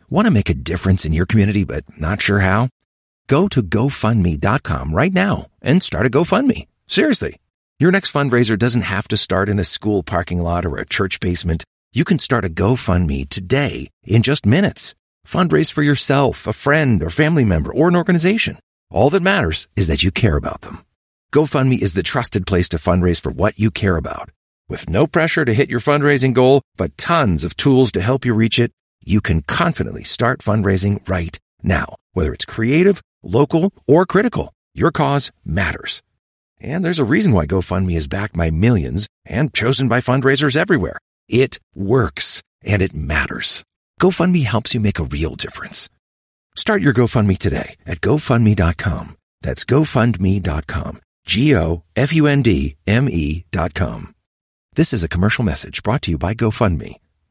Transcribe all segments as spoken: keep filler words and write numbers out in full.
Want to make a difference in your community but not sure how? Go to go fund me dot com right now and start a GoFundMe. Seriously. Your next fundraiser doesn't have to start in a school parking lot or a church basement. You can start a GoFundMe today in just minutes. Fundraise for yourself, a friend, or family member, or an organization. All that matters is that you care about them. GoFundMe is the trusted place to fundraise for what you care about. With no pressure to hit your fundraising goal, but tons of tools to help you reach it, you can confidently start fundraising right now. Whether it's creative, local, or critical, your cause matters. And there's a reason why GoFundMe is backed by millions and chosen by fundraisers everywhere. It works, and it matters. GoFundMe helps you make a real difference. Start your GoFundMe today at go fund me dot com. That's go fund me dot com. G O F U N D M E dot com. This is a commercial message brought to you by GoFundMe.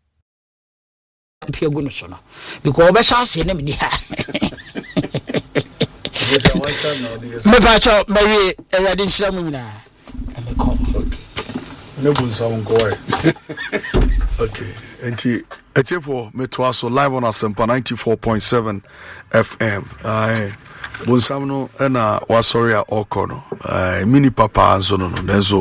Because me bacha me e din shira mu nyina me ko ne bu nsam ko okay enti etefo me to aso live on Asempa ninety-four point seven F M ai bu nsam no na wa sorry a okono ai mini papa anzo no nenzo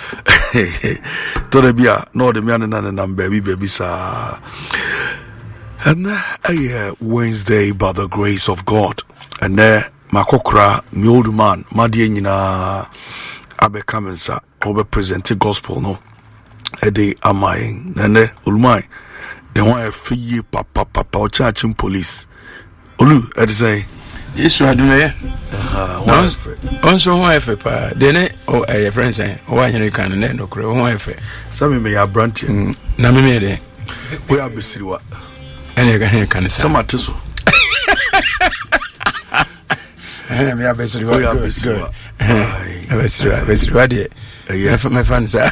to de bia no de me na na baby baby sa and uh, Wednesday by the grace of God and there makokra mi old man madie nyina abekamensa obe present gospel no ede amai nene ulmai de one fiye papa papa o church police olu ede say Yesu adume aha onso ho efe pa de ne o eh friends eh o anyere kan ne no kro ho efe sami me ya branch na me me de we abesiriwa ene ga hen kan sa sama teso eh me abesiri wa good ai abesiri abesiri wa de eh me fan sa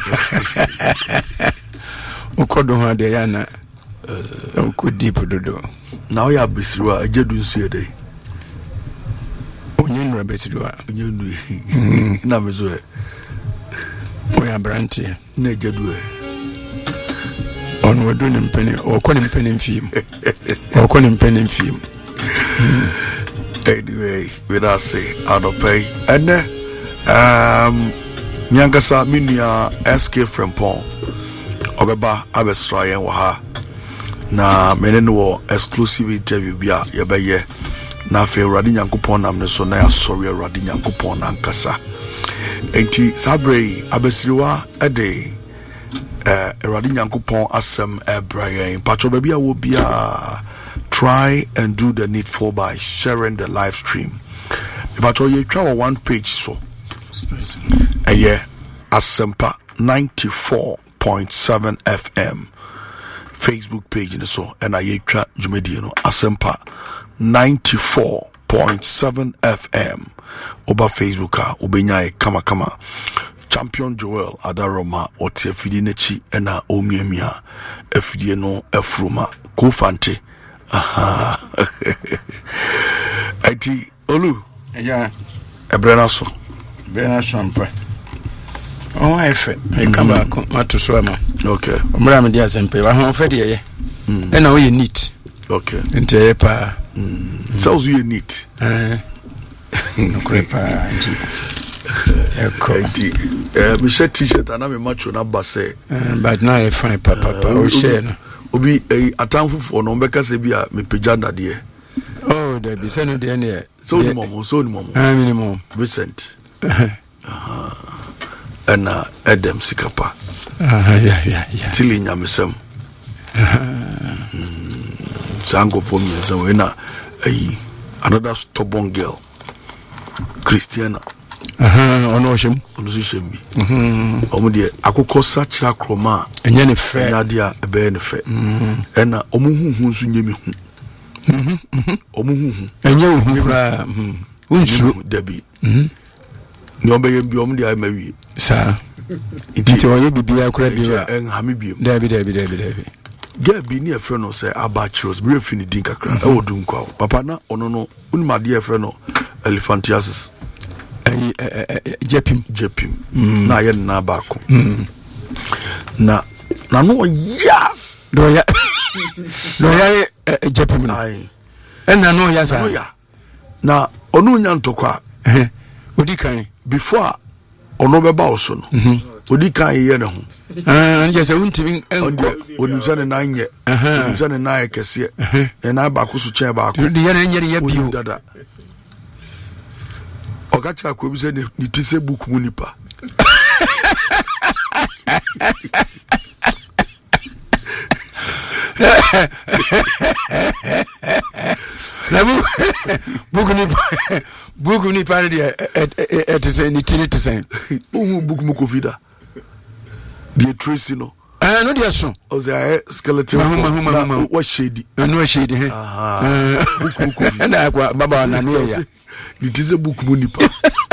ukodo ho de ya na uko deep dodo na o ya abesiri wa ajedu nsu ede onye nu abesiri wa onye nu na mezo e o ya branti na ajedu e on we do nim penny o ko nim penny film o ko nim penny film anyway we da say out of pay and um nyangasa minua S K Frempong obeba abesraye wo ha na menene wo exclusive interview bia ye beye na fe Awurade Nyankopon nam ne so na ya sorry Awurade Nyankopon na nkasa enti sabre abesiriwa ede eh Awurade Nyankopon asem ebrayen patro bia wo bia try and do the needful by sharing the live stream. But you try one page so. And yeah, Asempa ninety-four point seven F M Facebook page and so and I try Jumedino Asempa ninety-four point seven F M over Facebook ubenya kama kama Champion Joel Adaroma oti afidi nechi ena omiemia afidi no efruma Kofante. Aha. Iti olu. Yeah. Ebrena so. Ebrena so mpa. Oh efe. E kama ko matoso ama. Okay. Omra me dia sempe wa ho fe de ye. E na o ye neat. Okay. Nte pa. Mm. So you neat. Eh. No crepa anti. Eko. Iti eh me shirt t-shirt ana me macho na base. But now e fine papa pa o share no. Obi eh atamfo no mbeka se bia me pejanda de. Oh, there be send the end. So ni mom, so ni mom. Ah, minimum. Vincent. Aha. Ana Adam Sikapa. Ah, yeah, yeah, yeah. Tili nyamesem. Sango for me so we na eh another stubborn girl. Christiana. Aha, ono shim. Ono shim bi. Mhm. Omo de akokọ sachira kroma. Enye ne fe. Nya de a ebe ne fe. Mhm. Ena omo huhu nso nyemi hu. Mhm. Mhm. Omo huhu. Enye hu ra. Mhm. Unsu debi. Mhm. Ni obe yem bi omo de ai mawi. Sa. Inti oye bibia akura bi wa. En hami bi. Debi debi debi debi. Ge bi ni e fe no say abachros bi refini din kakra. E wodun kwa. Papa na ono no unima de e fe no elephantiasis. Jepim Jepim na ye na baako na na no ya do ya do ya Japan. Aye. And I know yes, I know. Now, onu nyantokwa. Eh. Odi kan before ono beba oso no. Mhm. Odi kan ye ne ho. Ah, nje se untimi enko. Onu se ne nan ye. Onu se ne nan kese. Ne nan ba ko so chen ba ko. Di ye na nyere ye bio. Dada. Ogacha ko bi se ne tise book mu nipa. Na bu buku ni buku ni pa dia et say ni tini to say uhu buku mu covid the tracy no ah no dia so o say skeleton na wa shady no shady he ah buku covid na kwa baba na no ya ni tise buku mu nipa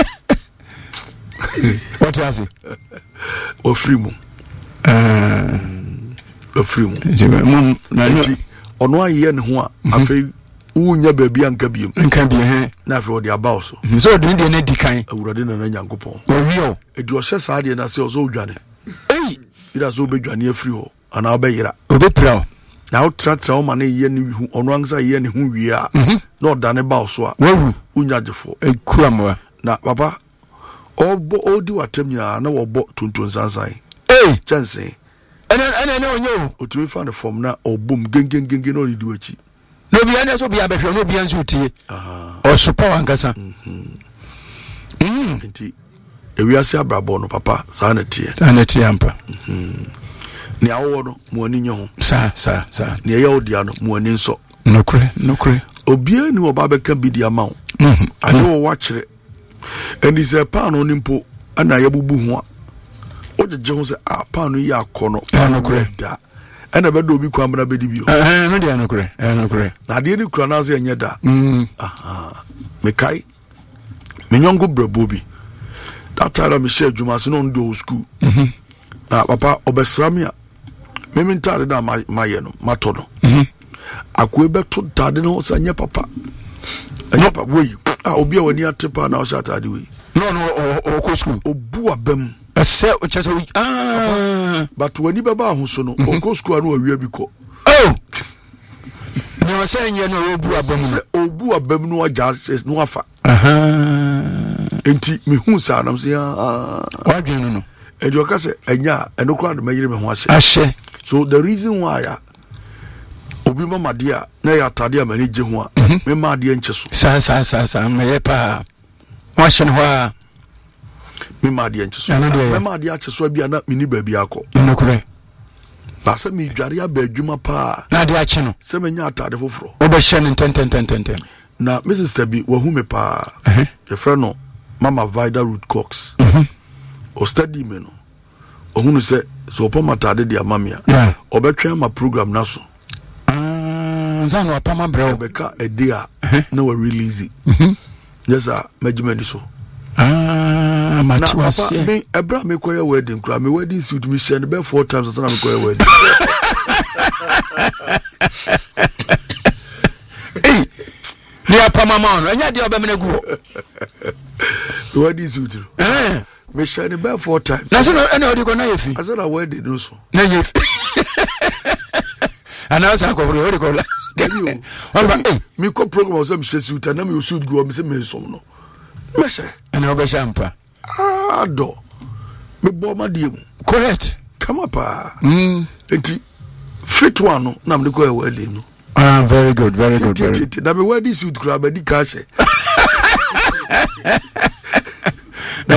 what has it o free mu ah o free mu na no ono aye ne ho a afei unya baby anka biem anka biem he na afei o de aba so so de de na dikan awurade na nyankopon o rio edu o hye saa de na se o so odwane ei ida so obedwane afiri ho ana obeyira obepra na o tratra o ma na ye ne hu ono ansa ye ne hu wie a na o dane ba so a wahu unya gefo ekuamwa na papa obo odi watem nya na wo bo tuntun sansan ei chance ana ana na onyo o tumi fa ne form na obum gengengenge no di wachi no bia na so bia behwe no bia nso tie aha o sopa wankasa mhm mm enti ewiase abrabo no papa sa na tie ana tie ampa mhm ni awo no mo ani nye ho sa sa sa ni eya odia no mo ani nso nokre nokre obia ni oba beka bidia ma ho mhm ade wo wachire eni se pa no nimpo ana yabubu ho a ojeje ho se a pa no ya akono nokre da ana bedo obi kwa mra bedi bio eh no dia nokre eh nokre na de ni kura na se enye da mhm aha me kai me nyongo brabo bi that time me share juma se no ndo school mhm na papa obesramia me me ntade da maye no matodo mhm akwe beto tade no se enye papa enye papa we ah obi a wani atepa na o sha tade we no no o ko school obu abam ase o chese ah but wani baba ahoso no o ko school no awia bi ko oh no say nye no obu abam se obu abam no aja no afa aha enti me hu sa na se ah wadwen no no e do ka se enya enokra de mayire me ho ahye ahye so the reason why ya obi mama dia na ya tade amani je ho a me ma de enche so sa sa sa sa me pa wa hye no ha me ma de enche so me ma de ache so bia na mini ba bia ko nokure na se mi dware aba adwuma pa na de ache no se me nya atade foforo o be hye no ten ten ten ten na missus Tabi wa hu me pa e friend no mama Vida Root Cox mhm o study me no o hunu se so po matade de amamia o betwen ma program na so ah zanu apama bro beka edia na we release mhm yes a management so ah mati wase na me ebra me koye wedding kura me wedding suit me share be four times so na me koye wedding eh ni apama ma no enya de obemene gu the wedding suit eh me share be four times na so na odi ko na yefi I said a wedding no so na yefi ana sa ko bro odi ko la eh me ko program so me share suit na me suit go me say me so no me share ana oba champa ah do me bo ma die mu correct come up ah mm enti fit one no na me ko wedding no ah very good very good very good na me wedding suit kura be di ka she no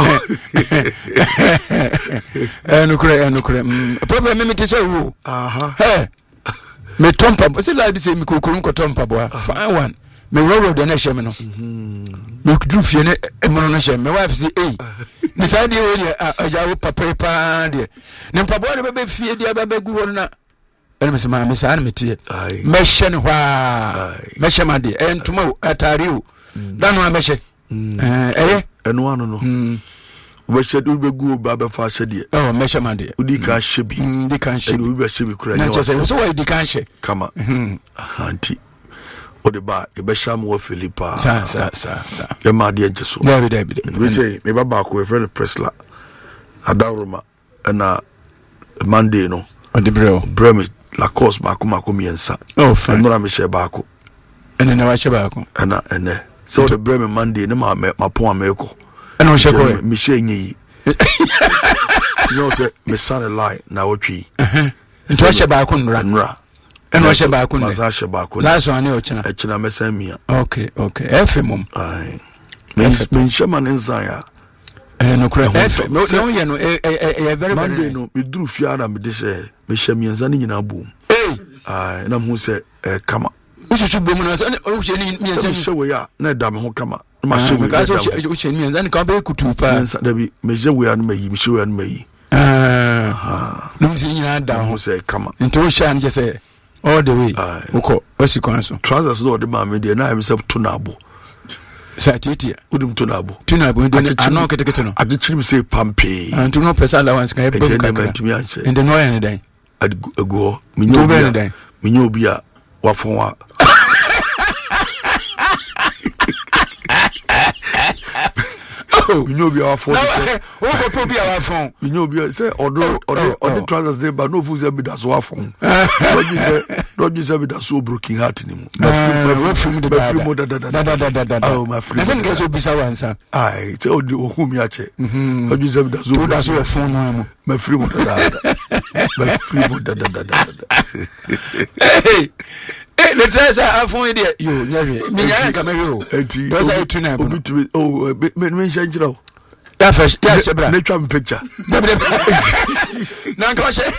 eh no kure no kure problem me me te say wo aha eh me tompa say like say me kokuru ko tompa bo fine one me road de na hye me no me kudru fie ne emono no hye me wife say eh ni say de wo de aja wo papa pa de ne mpabo ne be fie de ba gu wo na ene me say ma me say na me tie me hye ne hwa me hye ma de entuma atare o dan no me hye eh eh eno anu no we said we go baba fa hye oh me hye ma de udi ka hye bi di kan hye we be hye bi kura na say so we di kan hye kama anti o de ba e be sham wo Philippa sa sa sa sa e ma de enche so David David we say me baba ko e friend Presla Adaroma na Monday no o de bro brem Lacoste baako mako miensa. Oh fine. Nora me share baako. Ene na wa share baako. Ana ene. So the Bremen Monday ne ma ma pon ameko. Ene o share ko. Me share nyi. You know say me son a lie na wotwi. Eh. Nti wa share baako nra. Nra. Ene o share baako ne. Masa share baako. Last one o china. E china mesamia. Okay, okay. F M. Ai. Me shema ne nzaya. Eh no kura F no no ye no eh eh very Monday no me duru fiara me de she me hye mienza ni nyina bom. Eh. Ai na hu se eh kama. Ususu bom na so o hye ni mienza ni. She we ya na da me ho kama. Ma she we. Ka so o hye mienza ni ka be kutu pa. Mienza da bi me hye we ya no mayi me hye we ya no mayi. Ah. No si nyina da ho se kama. Nti o hye an je say all the way. Uko osi kon so. Trousers no de ma me de na am se to na abo. Satitia udum to na abo. To na abo de ano ketekete no. Ade chiri say pampe. Antu no pesa allowance kan e bom kakra. Ende no ya ne dan. Ade ego minyo obi. Minyo obi a wafon wa. Minyo obi a wafon say. O ko to bi a wafon. Minyo obi say odo odo odo trousers dey but no fu say be that so wafon. Don't you say don't you say be that so broken heart ni mu. My friend my friend mo da da da da. Oh my friend. Listen get so bisa wansa. Ai say odi ohun mi ache. Don't you say be that so to that so wafon no. My friend mo da da. My friend mo da da da da. Hey. Eh le treasure afon dey yo nyawe. Mi nya ka me yo. Enti. Those are two na. Obi oh me me nchira o. Ya fresh ya shebra. Na twa me picture. Na nka she.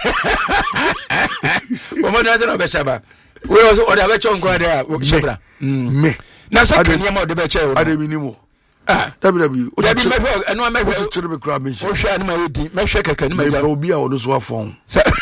Omo na se no be sheba. We also order be chon kwa there shebra. Me. Na se kan yema de be che o. Ade minimo. Ah, dabi dabi. O dabi me eno me o chire be kra me she. O hwe anu ma yedi. Me hwe keke nu ma ja. Me obi a wono so afon.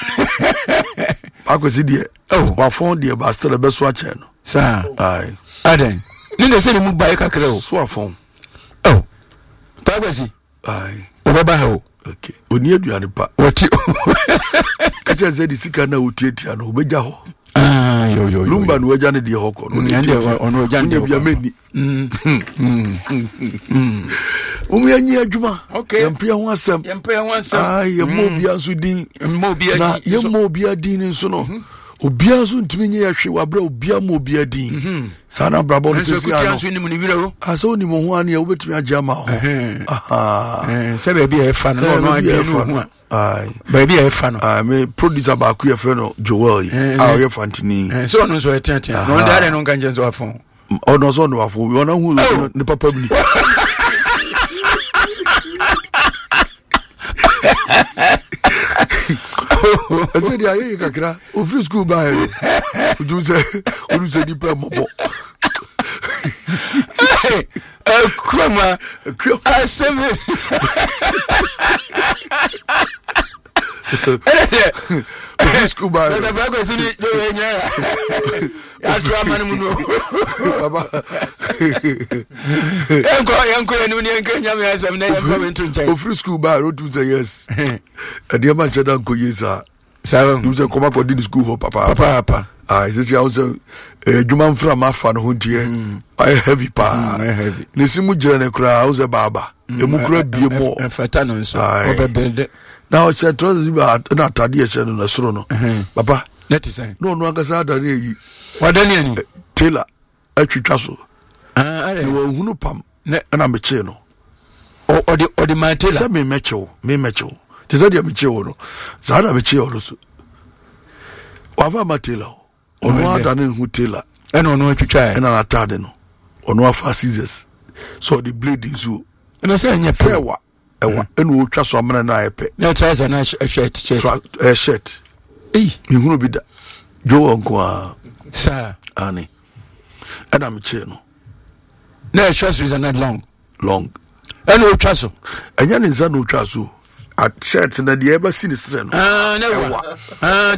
Akwesi de. Oh, afon de ba still be so a che no. Sa. Ai. Aden. Ni de se ni mu ba kakra o. So afon. Oh. Akwesi. Ai. O baba ha o. Okay. Oni aduane pa. Wati. Kacha ze di sika na otietia no obeja ho. Ah, yo yo yo. Lumba no waja ne de hoko no. Nyande ono waja ne bia meni. Mm. Mm. Umu yanyi adwuma. Okay. Yampia ho asem. Yampia ho asem. Ah, ye mo bia so din. Mo bia na ye mo bia din nso no. Obia so ntimi nye yahwe wabra obia mo bia din. Sana brabo no sisi ano. Nso ni mu ni wira asa oni mo ho ane obetumi agama ho. Aha. Eh, se be bia e fa no no ade no ho. Ai. Ba bia e fa no. Ah, me producer ba ku ye fe no Joel. Ah, ye Fantini. Eh, so no so e tete. No ndare no nka nje so afon. O no so no afon. We ona hu ne papa bi. I said, yeah, you can o free school by you say, you say, the plan mobo. Eh, Kroma, I say, free school by you. The bag was in it. I drama no. Baba. Yanko, yanko, and when you can have some name coming to check. Free school by road to say yes. And the man said, Uncle, yes, sir. So, you say, come up with the school for papa. Papa. Ah, this is also a Juman from a fan who here. I heavy pa. I heavy. Nisimu Jane cry, was a baba. The Mukra be more. And Fatano, so I build it. Now I said, not a dear son on a sorono. Papa, let us say, no, no, I said, what then? Taylor, a castle. Ah, I will pump, and I'm a channel. Or the or the man Taylor, me Metcho, me Metcho. Tisadia Michio, Zara Michio also. Wava Matilla, or no other than who Taylor, and on what you try, and an attardeno, or no fast scissors. So the bleeding zoo. And I say, say what? And we'll trust one man and I pay. No, tries a nice shirt, a shirt. Eh, you will be that. Joe Uncle, sir, Annie, and I'm a channel. No, trust is not long, long. And no trust. And yan is no trust. At shirt and the ever seen his friend. Ah, no, ah,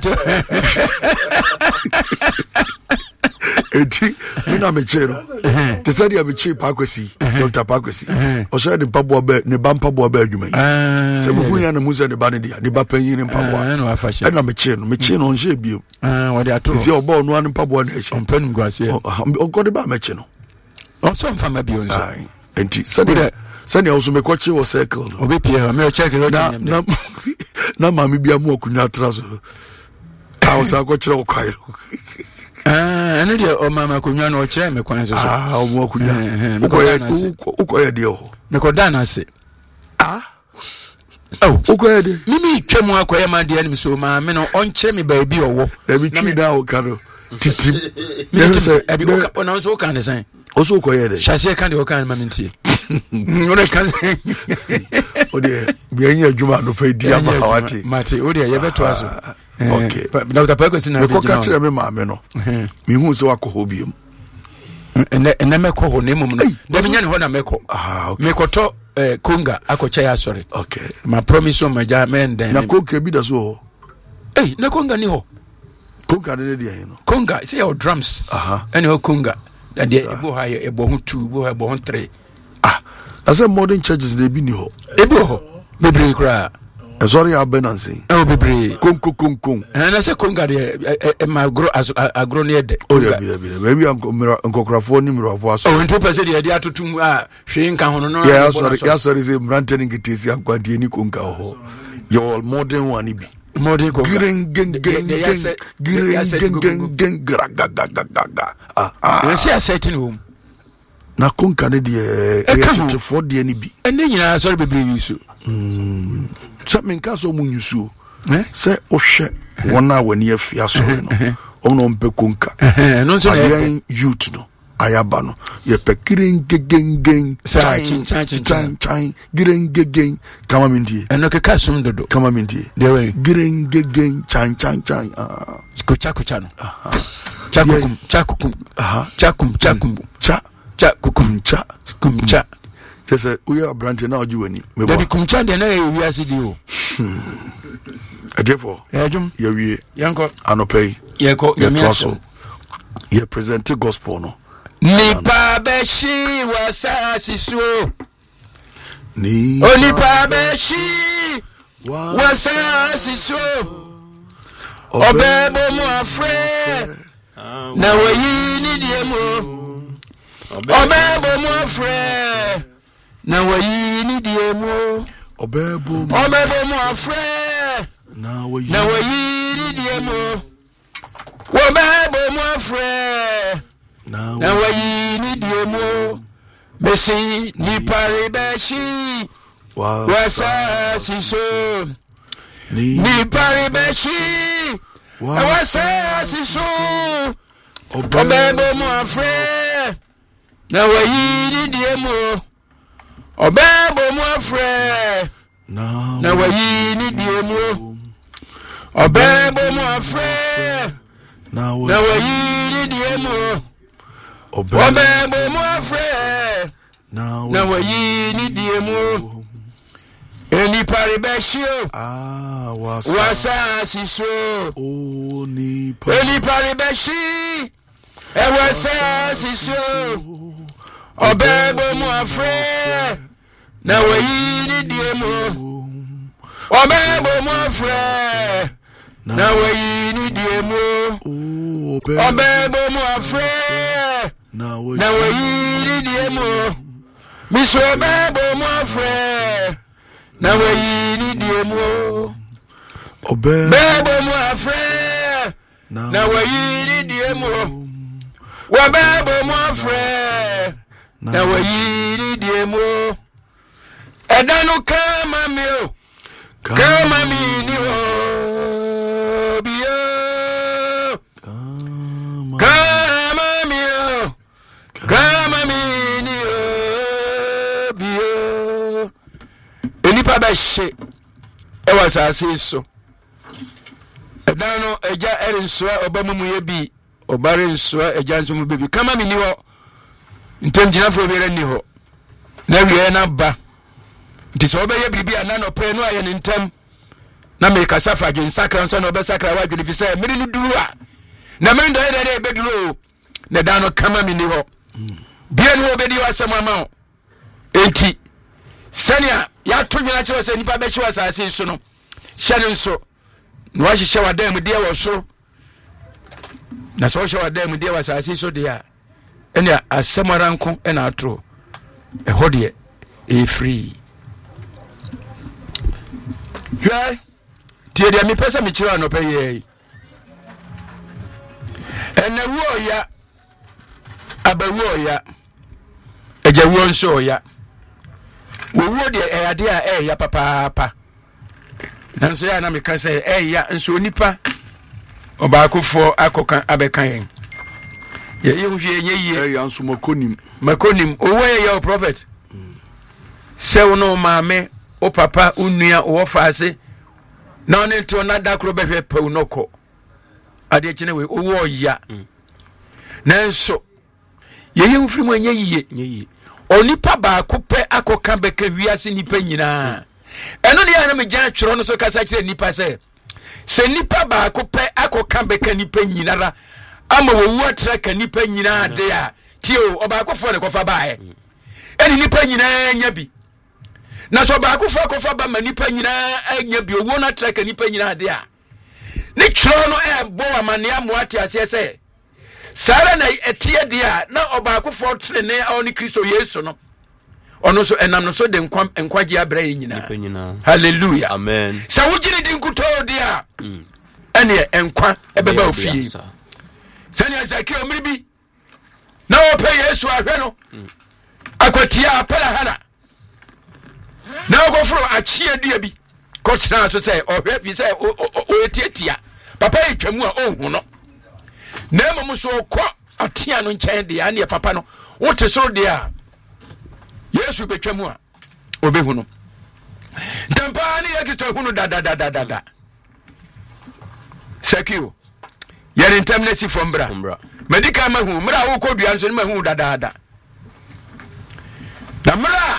enti me na me che no te say dia me che pakwesi Doctor Pakwesi o say de pabo ba ne ba pabo ba adwuma yi se mu ya na mu se de ba ne dia ne ba panyin ne pabo ah na afa she na me che no me che no nje biem ah wo de ato se obo no an pabo na che on pen gwase o ko de ba me che no o so mfa ma bi onso enti se de se ne o so me ko che wo circle no obi pie me o check it na na na ma me bia mu okunya traso ah o sa ko kire o kwairo ah ene de o mama kunwa no kire me kwan so ah o mo kunwa o ko ye de o me ko dana se ah oh o ko ye de mimi twemu akoye ma de anim so ma me no on kire me ba bi owo na bi twi da o ka no titim ne se e bi o na so kan de san o so ko ye de chase kan de o kan ma mintie o de kan o de bi anya adwuma no fa di ama hawati mate o de ye beto aso okay na ta pa ko sina me ko ka kire me ma me no me hu se wakoho biem ene ene me ko ho ne mum no da me nya ne ho na me ko ah okay me ko to eh konga akocha ya sorry okay ma promise o ma ja men den na konga bi da so eh na konga ni ho konga ne de no konga say your drums aha ene ho konga da de ebo ha ye ebo ho two ebo ebo ho three ah na say modern churches de bi ni ho ebo ho bebre kra e sorry abenanse e bebre konko konko eh na say konga de e ma agro agro ne de o de bi bi maybe nkokrafo ni mirafo aso o nto pese de de atotum a hwe nka hono no yeah sorry yeah sorry say mranten ngitesi akwade ni konka ho your modern one bi modern konka giring geng geng geng giring geng geng geng gra ga ga ga ga ah ah you see a certain home na konka ne de e tete for de ni bi ene nyina sorry bebre yusu mm so men ka so mu yusu eh se o hwe wona wani afia so no ono mpe konka eh no so na youth no ayaba no ye pe giring geng geng chan chan chan chan giring geng kama mindie eno ke kasum dodo kama mindie de we giring geng chan chan chan ah kucha kucha no chakukum chakukum aha chakum chakum cha chakukum cha kumcha tese uya brante na ojiwani me de bo kumcha de na wi asidi o therefore ejum ye wie yanko anopei ye ko ye ye toso ye present gospel no nipa beshi wasasi so ni onipa beshi wasasi so obebo mu afre na wayi ni die mo obebo mu afre na wayi ni die mo obebo obebo mu afre na wayi na wayi ni die mo obebo mu afre na na wayi ni die mo mesi ni pare beshi wasasi so ni ni pare beshi wasasi so obebo mu afre na wayi ni die mo obebo mu afre na na wayi ni die mo obebo mu afre na na wayi ni die mo obebo mu afre na na wayi ni die mo eni pare beshi ah wasasi so o ni eni pare beshi e wasasi so obebo mu afre na wayi ni die mo obebo mu afre na wayi ni die mo obebo mu afre na wayi ni die mo miso obebo mu afre na wayi ni die mo obebo mu afre na wayi ni die mo obebo mu afre na wayi ni die mo edanu kama mi o kama mi ni o biyo kama mi o kama mi ni o biyo enipa ba hye e wasase so edanu eja erinso obamumu ye bi obare nso eja nso mu bebi kama mi ni ho ntem gina fro bi rani ho na wiye na ba nti so obeye bibi ana no pe no aye ne ntem na me kasa fa dwen sakra nso na obesakra wa dwen fi say miri no duru a na me ndo ede ede beduru na da no kama mi ni ho bia no obedi wasem ama enti sania ya to dwen a kire se nipa be hye wasase so no hye nso no wa hye wadam de wo so na so hye wadam de wasase so de a ene asemaranko ena atro e hodie e free yeah tie dia mi pesa mi kira no pay ye ene wo ya abawo ya ejawo nso ya wo wo de eyade a eh ya papa papa nanso ya na me ka say eh ya nso nipa obaakofo akokan abekan yen ye ye hwie nye ye eh ya nso makonim makonim owo ye ya prophet sew no maame o papa unua o faase na one to na dakro behwe pew noko ade kine we owo ya nanso ye ye hwie mu nye ye Ye. onipa baako pe akokan beka wiase nipa nyina eno ne ya na me gyan tworo no so kasa kire nipa se se nipa baako pe akokan beka nipa nyina ra ama wo wu atra ka nipa nyina de a tio obaako fo ne kofa baae eni nipa nyina nya bi na so obaako fo kofa ba ma nipa nyina anya bi owo na atra ka nipa nyina de a ne tworo no e bo amane amoate ase se sara na etie de a na obaako fo tere ne oni Kristo Yesu no ono so enam no so de nkwa nkwaje abraye nyina hallelujah amen sa wugiri din kuto de a ene enkwa ebeba ofie sani azaki omribi na ope Yesu ahwe no akwatia apara hana na ogofro achie dua bi ko tena so say ohwe fi say o etietia papa etwamu a ohu no na mom so ko atia no nchen de ane papa no wote so de a Yesu betwamu a obehu no tampa ni yakito hu no da da da da da sekio yere ntamnesi fombra medical mahu mra wo ko dua nso mahu da da da na mra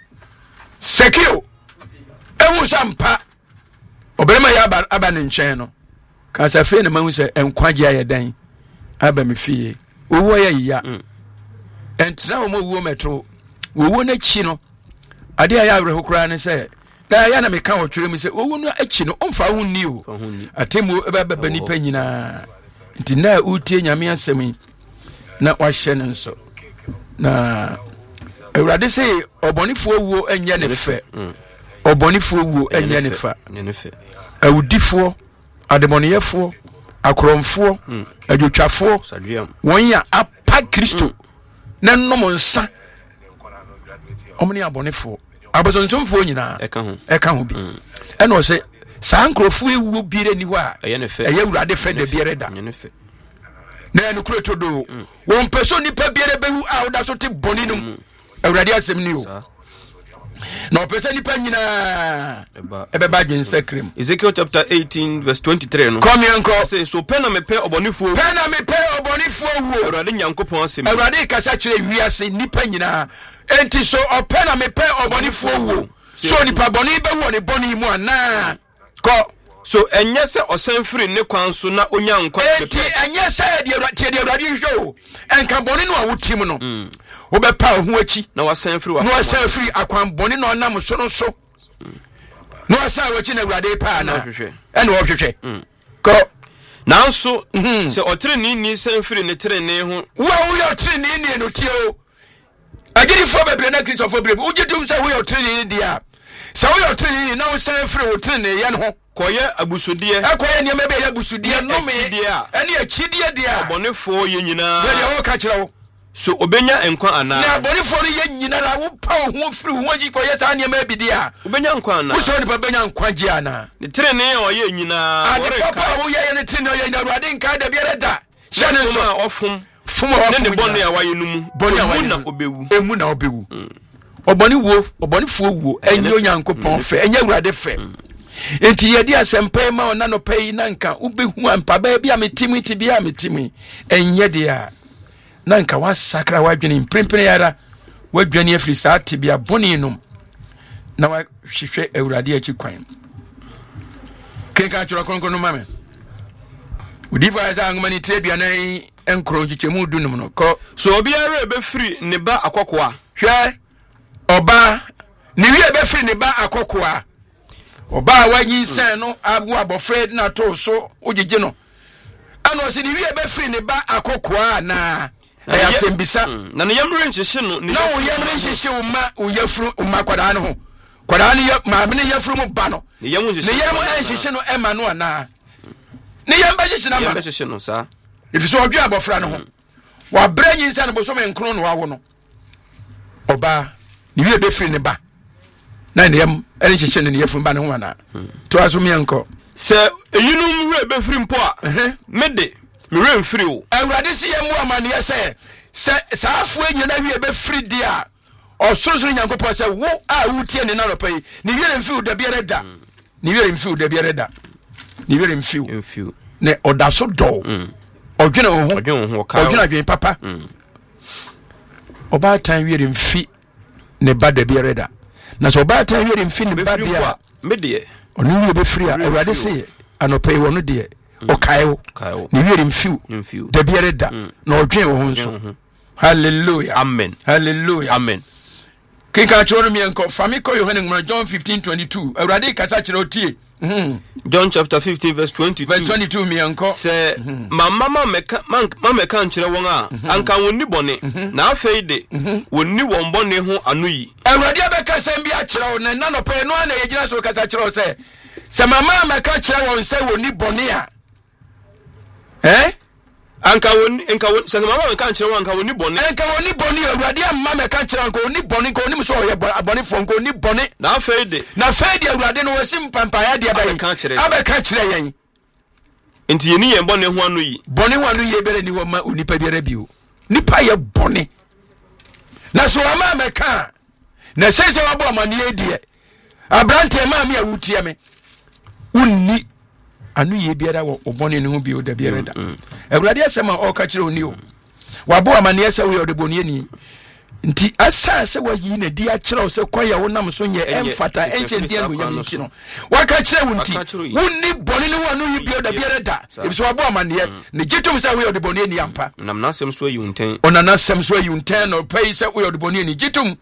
sekio ewu sampa oberema ya aba aba ne nchen no ka sa fe ne mahu se enkwaje ayedan aba me fie owo ya ya entra wo mo wo metro wo na chi no ade ya awre hokura ne se na ya na me ka wotwere mi se owo no achi no omfa ho ni o atemu eba baba nipa nyina nti na utie nyame asemi na wahye ne nso na Ewurade se obonifo wuo enye ne fe obonifo wuo enye ne fa awudifo ademoniyefo akromfo adwotwafo wonya apa Kristo na nnomo nsa omni abonifo abosontomfo nyina eka ho eka ho bi ena o se sankrofo ewuo bire ni ho a eye ne fe eye Ewurade fe de bire da na enu kreto do won peso nipa bire behu a oda so te boni num Ewurade asem ni o na opese nipa nyina ebeba dwen sakrem Ezekiel chapter eighteen verse twenty-three no come yanko say so pena me pe obonifo pena me pe obonifo wo Ewurade nyankopon asem Ewurade kasa kire wiase nipa nyina enti so opena me pe obonifo wo so nipa boni be wo ne boni mu ana ko so enye se osanfiri ne kwan so na onya nkwa enti enye se de Ewurade de Ewurade hwo enka boni no awutim no wo be pa ho achi na wasanfiri wa no wasanfiri akwan boni no nam so no so no wasan wachi na Ewurade pa na ene wo hwehwe ko nanso se otere ni ni sanfiri ne tere ne ho wo wo yo tere ni ni no tio agiri fo bebre na Kristo fo bebre wo jitu se wo yo tere ni dia se wo yo tere ni na wo sanfiri wo tere ne ye no koye abusudie akoye ne me be ya abusudie no me ene achidie dia obonefo ye nyina ye wo ka kire wo so obenya enkwa ana na abonefo no ye nyina ra wo pa ho firi ho ji koye sa ne me bi dia obenya enkwa ana wo so ne pa benya enkwa ji ana ne tere ne o ye nyina wore ka wo ye ne tere ne ye nyina Ewurade nka da biere da hyɛ ne so ofum fuma wa ne bonni awaye no mu bonni awaye na obewu emu na obewu oboni wo oboni fo wo enyo Nyankopɔn fɛ enye Ewurade fɛ enti ye dia sempe ma ona no pay na nka ubehu ampa ba bia metimi ti bia metimi enye dia na nka wasakra wadwene mprempene yara wadwene afiri saa ti bia boni no na wa hwehwe Ewurade achi kwan kenka choro konkon no mame udiva za ngmani trebia na enkro nchichemu dunum no ko so obiara ebefiri ne ba akokoa hwe oba ni wi ebefiri ne ba akokoa oba wanyi sen no agu abofred na to so ojije no ana osi ni wi ebefiri ne ba akokoa na ya sembisa na ne yamre nhihye no na wo yamre nhihye wo ma wo yafuru wo ma kwada no ho kwada ne ma me ne yafuru mu ba no ne yamu nhihye ne yamu nhihye no ema no ana ne yamba nhihye na ma nhihye no sa if so odwa abofra no ho wa bra nyinsa no boso me nkro no wawo no oba ni wie be firi ne ba na ne yam ene cheche ne yefu ba ne ho ana to aso me enko se eyinum we be firi mpo a mede me we mfiri o awurade se yam amane yese se saafu enyina wie be firi dia osoro nyankopɔ se wo a wutie ne na ropai ni wie mfiri da biere da ni wie mfiri da biere da ni wie mfiri mfiri ne odaso do odwene wo ho odwene ho ka odwene adwen papa oba tan wie mfi ne ba da biere da na so oba tan wie mfi ne ba dia mede onu wie be free a awurade se anopai wo no de o kaio ni wie mfi da biere da na odwene wo ho nso hallelujah amen hallelujah amen Kika choro mi enko famiko Yohane ngoma John fifteen twenty-two awurade kasa kire otie mhm John chapter fifteen verse twenty-two verse twenty-two mi enko se mama mama meka mama meka nkire won a anka wonni bone na afei de wonni won bone ho anoyi awurade abeka sem bi a kire won na no pe no na yegina so kasa kire se se mama meka kire won se wonni bone a eh anka woni anka woni se mama meka nkire won anka wonni bone anka wonni bone awurade amma meka kire anka wonni bone ko wonni so ye bone fo ko wonni bone na afei de na afei de awurade no wasim pampa ya de abai abeka kire yen enti yeni yen bone ho anoyi bone ho anoyi ebere ni wo ma onipa biara bio nipa ye bone na so ama meka na sese wabo amane edie abrante ma me awutie me unni anu ye biara wo obone ne ho bio da biara da awurade asema o ka kire oni o wabo amane ese wo de bone ni nti asa se wa yi na di a kire o se koya wo nam so nye emfata enche ndi ango yam nti no wa ka kire wo nti unni bone ne wo anu ye bio da biara da if so wabo amane ne gitum se wo de bone ni ampa nam na asem so ayi unten ona na asem so ayi unten no pay se wo de bone ni gitum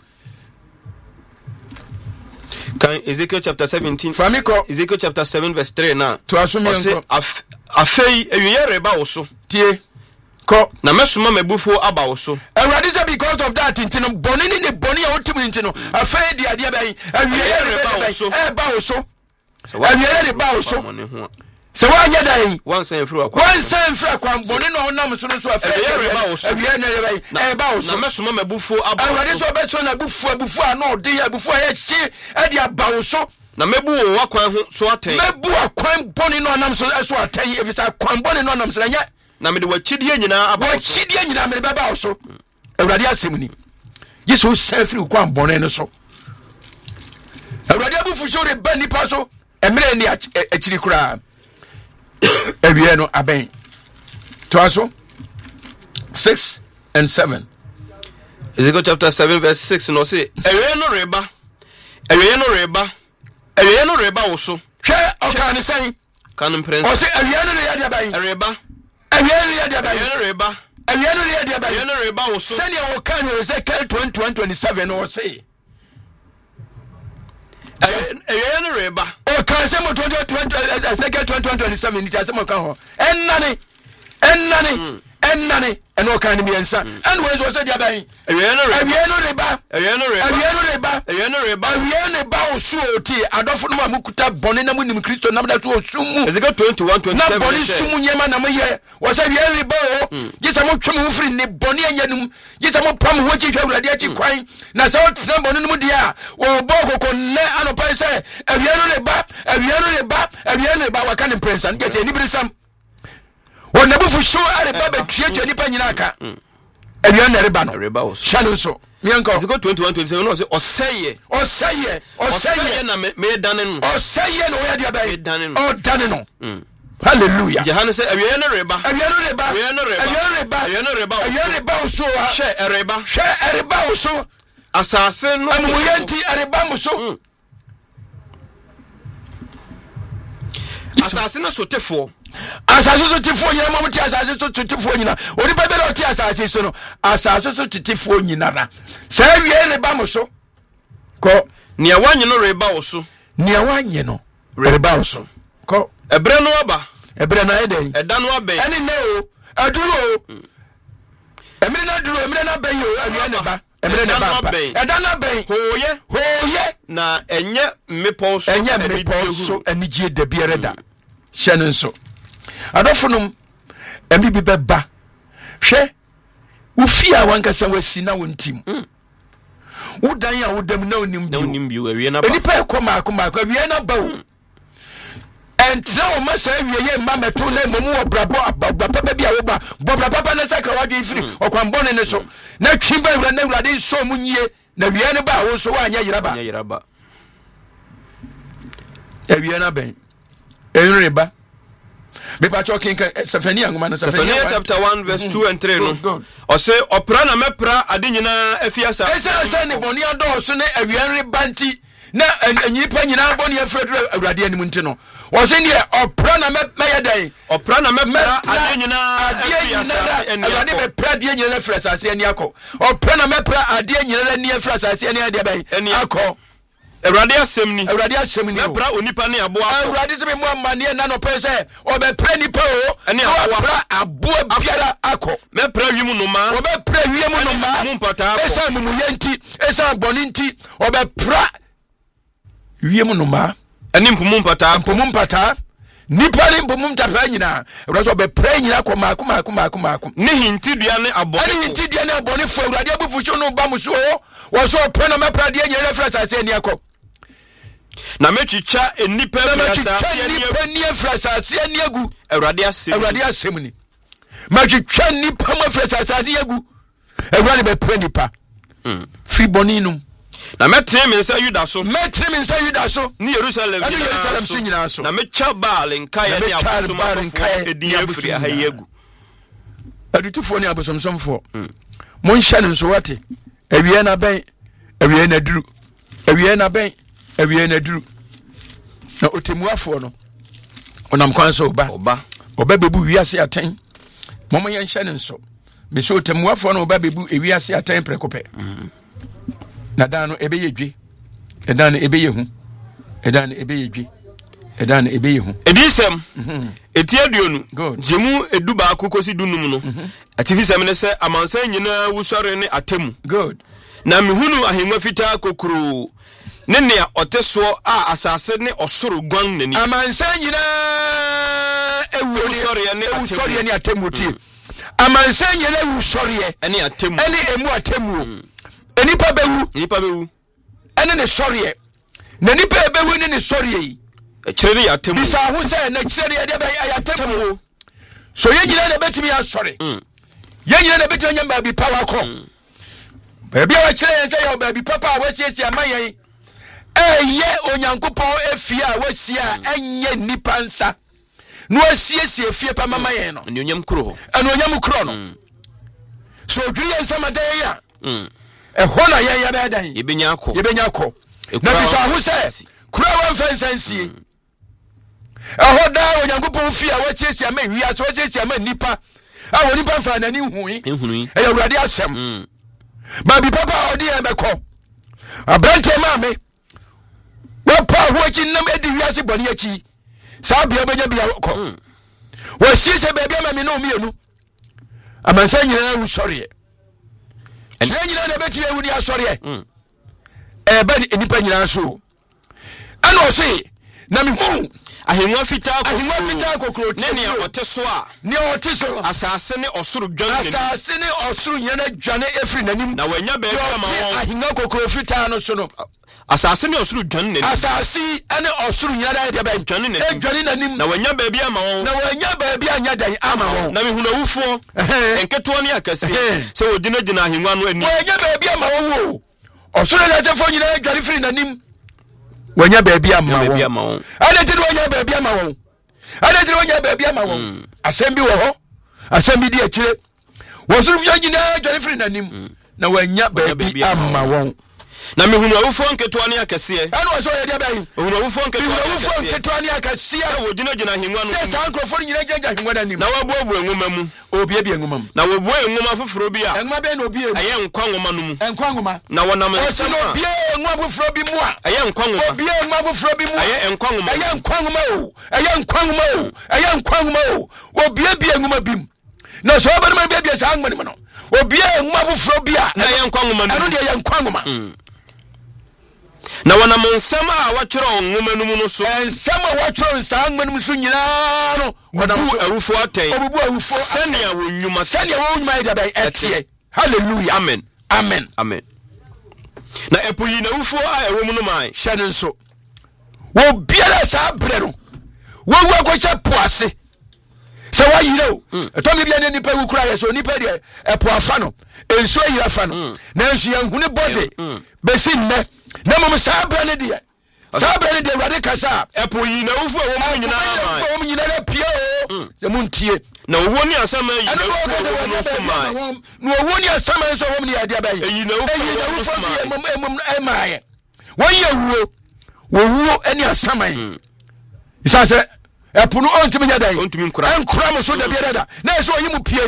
kan Ezekiel chapter seventeen Famiko Ezekiel chapter seven verse three na to asumi enko afei ewiye reba wo so tie ko na mesoma mabufo aba wo so awurade say because of that intino boni ni ne boni a wotim intino afei dia dia bai ewiye reba wo so e ba wo so ewiye reba wo so se wa nya dai wan san free akwa wan san free akwa boni no nam so no so afei ewiye reba wo so ewiye na bai e ba wo so na mesoma mabufo aba wo so awurade so be so na bufu abufu a no de abufu a ye hye e dia ba wo so na mebu wo akwan ho so aten mebu akwan boni no nam so so aten e bisa akwan boni no nam so nya na mede wachidie nyina aba wo so wachidie nyina mede baba wo so awurade asem ni yesu safri kwan boni no so awurade abufu so re ba nipa so emre ni akiri kura ewie no aben to aso six and seven Ezekiel chapter seven verse six no say ewie no reba ewie no reba ewie no reba wo so hwe okan sen kan prince o say ewie no ya dia ban reba ewie no ya dia ban ewie no reba ewie no ya dia ban ewie no reba wo so send your kan Ezekiel twenty-one twenty-seven o say ewie no reba o kan say mo twenty twenty Ezekiel twenty-one twenty-seven ni say mo kan ho ennane ennane ennane eno kan ni biensa and we so say dia ban ewie no reba ewie no reba ewie no reba ewie no reba ewie no reba ewie ne ba o so oti adofo no ma mukuta bone na munim Kristo na mda to sumu Ezekiel twenty-one twenty-seven na bone sumu nyema na moye wo say ewie reba o gisa mo twem ho firi ne bone anyanum gisa mo pam ho chi hwa urade achi kwan na say o tsena bone no mu dia wo bo kokko ne anopa say ewie no reba ewie no reba ewie no reba waka ne prince get any brisam wo na bufu so are baba twetwe nipa nyina aka ewie na reba no reba wo shalo so mienko Ezekiel twenty-one twenty-seven no say oseye oseye oseye na me dane no oseye no ya dia bai dane no o dane no hallelujah Jehane say ewie no reba ewie no reba ewie no reba ewie no reba ewie no reba ewie reba o so ha she ereba she ereba o so asase no amuyenti ereba mo so asase no so tefo asase so tifo nyina mo ti asase so tifo nyina ori ba bele o ti asase so no asase so tifo nyina ra se wie reba mo so ko nia wanye no reba wo so nia wanye no reba wo so ko ebre no aba ebre na eden eda no aben eni ne o aduro o emre na aduro emre na ben o awie ne ba emre ne ba eda na ben hoye hoye na enye mepo so enye mepo so anigye da biere da hyene nso adofonum emi bi beba hwe wo fia wankasa wasi na wontim wo dan a wo dam na onim na onim bi awie na ba eni pa ekoma akoma awie na ba wo entra o masa awie ye ma meto na momu wo brabo ababa papa bi a wo ba bobra papa na sakra wadwe ifiri okwambone ne so na twi ba wura na wura de so mu nyie na wie ne ba wo so wa anya yiraba anya yiraba awie na ben enreba me pa choking Sefania ngoma na Sefania chapter one verse two and three no o say opra na mepra ade nyina afiasa esa esa ne boni ado so ne awie banti na anyipa nyina boni afredro awurade anim nti no o say ne opra na meye dan opra na mepra ade nyina afiasa eni awurade be pra ade nyina afrasa ase eni akọ opra na mepra ade nyina ni afrasa ase eni ade ban eni akọ Awurade asem ni Awurade asem ni mepra onipa ne aboa Awurade se be mu amane na no pese obepra nipa o ene aboa aboa biara akọ mepra wimu no ma obepra wiemu no ma mu mpata akọ esa mumu yenti esa boni nti obepra wiemu no ma ene mpumu mpata mpumu mpata nipa ni mpumu mpata nyina Awurade obepra nyina akọ maako maako maako maako ne hintidua ne abone ne hintidua ne abone fo Awurade abufucho no ba muso wo so opra na mepra de nyina frasa ase ni akọ na metwitwa enipa frasa enipa ni frasa ase ni agu Awurade asem Awurade asem ni metwitwa enipa ma frasa ase ni agu Awurade be pra nipa mm fi boninu na metre me nsa Yuda so metre me nsa Yuda so ni Jerusalem ni Jerusalem so nyina so na metwa Baal nkae ne abosoma edin afiri ahayegu adutufo ni abosomsomfo mon hye ne so wate awie na ben awie na duru awie na ben awie na duru na otemuafo no onam kwan so oba oba oba bebu wiase aten momo ye hye ne so me so otemuafo no oba bebu ewiase aten prekope na dan no ebe yedwe edan no ebe yehu edan no ebe yedwe edan no ebe yehu edisem etiaduonu jemu eduba akokosi dunum no atifisem ne se amansan nyina wusore ne atemu good na mihunu ahemwa fita kokoro ne ne oteso a asase ne osoro gwan nani amansan nyina ewu wusore ne wusore ne atemu ti amansan nyina wusore ene atemu ene emu atemu enipa bewu enipa bewu ene ne sore na nipa bewu ne ne sore yi ekire ya atemu bisa hu se na kire ya de ba ya atemu so ye nyina na betimi ya sore ye nyina na betimi nyamba bi power ko baby a kire ye se ya baby papa wasiesie amayen eye onyankopon efia wasia enye nipa nsa no asiesie fie pa mama yen no ne onyam kro ho eno onyam kro no so dwiye nsama de ya mm e hona ye ya ba dan ye benya akọ ye benya akọ na bisa hu se kro wan fansansie ahoda onyankopon fia wasiesie ama wi so wasiesie ama nipa a woni pa fa nani huyi ehunu e Awurade asem mm ma bi papa odi e beko abrante ma me wapa hochi nam edi wiase boni achi sa bia benya bia ko wo siese ba bia ma me no mienu amansa nyina wu sori e nyina na beti ewu dia sori e e ba nipa nyina so ana se na me hu ahemwa fita ahemwa fita kokro ne ne oteso a ne oteso asase ne osoro dwan asase ne osoro nyana dwane efri nanim na wanya ba bia ma won ahemwa kokro fita no so no asase ne osoro dwan nanim asase ane osoro nyana de ba dwane nanim dwane nanim na wanya ba bia ma won na wanya ba bia anya dan ama won na me hu na wufo enketo ne akase se wodina gina ahemwa no ani wanya ba bia ma won osoro na tefo nyana dwane fri nanim wanya baabi ama won ada tiri wanya baabi ama won ada tiri wanya baabi ama won asem bi wo ho asem bi di akire wo suru fya nyina dware firi nanim na wanya baabi ama won na me hunu awufo nketo ne akase ana wo so ye dia bai hunu awufo nketo ne awufo nketo ne akase wo gina gina ahemwa no se san krofo nyina gya ahemwa nanim na waboabu enwoma mu obi bia enwoma mu na waboa enwoma foforo bi a enwoma be na obi e aye nkwa nwoma no mu enkwa nwoma na wonam nsam a obi enwoma foforo bi mu a aye nkwa nwoma obi enwoma foforo bi mu aye nkwa nwoma aye nkwa nwoma o aye nkwa nwoma o aye nkwa nwoma o obi bia enwoma bim na so ba ma bia bia sa ngmane mo no obi enwoma foforo bi a na aye nkwa nwoma no anu de aye nkwa nwoma na wana monsema a wachoro nwoma no mu no so ensema wachoro nsa nwoma no mu so nyina no wana bu awufo aten obubu awufo senia wonwuma senia wonwuma ida bai etie hallelujah amen amen amen na epoyi na awufo a ewo mu no mai hyene nso wo biara sa bre no wo wo akwacha poase se wa yiro eto me bia ne nipa wu kura yeso nipa de epo afa no enso yira afa no na enso yan hune body besi nne na mom sa bre ne de sa bre ne de wade kasa epoyi na awufo wo mu nyina mai wo mu nyina na pie o se muntie na wo ni asama yi na awufo wo so mai no wo ni asama so wo mu ne ade abai eyi na awufo wo so mai mom e mai won ye wuo wo wuo eni asama yi isa se epuno ontimi nya dai ontimi nkura nkura mo so da bia da na eso yimu pie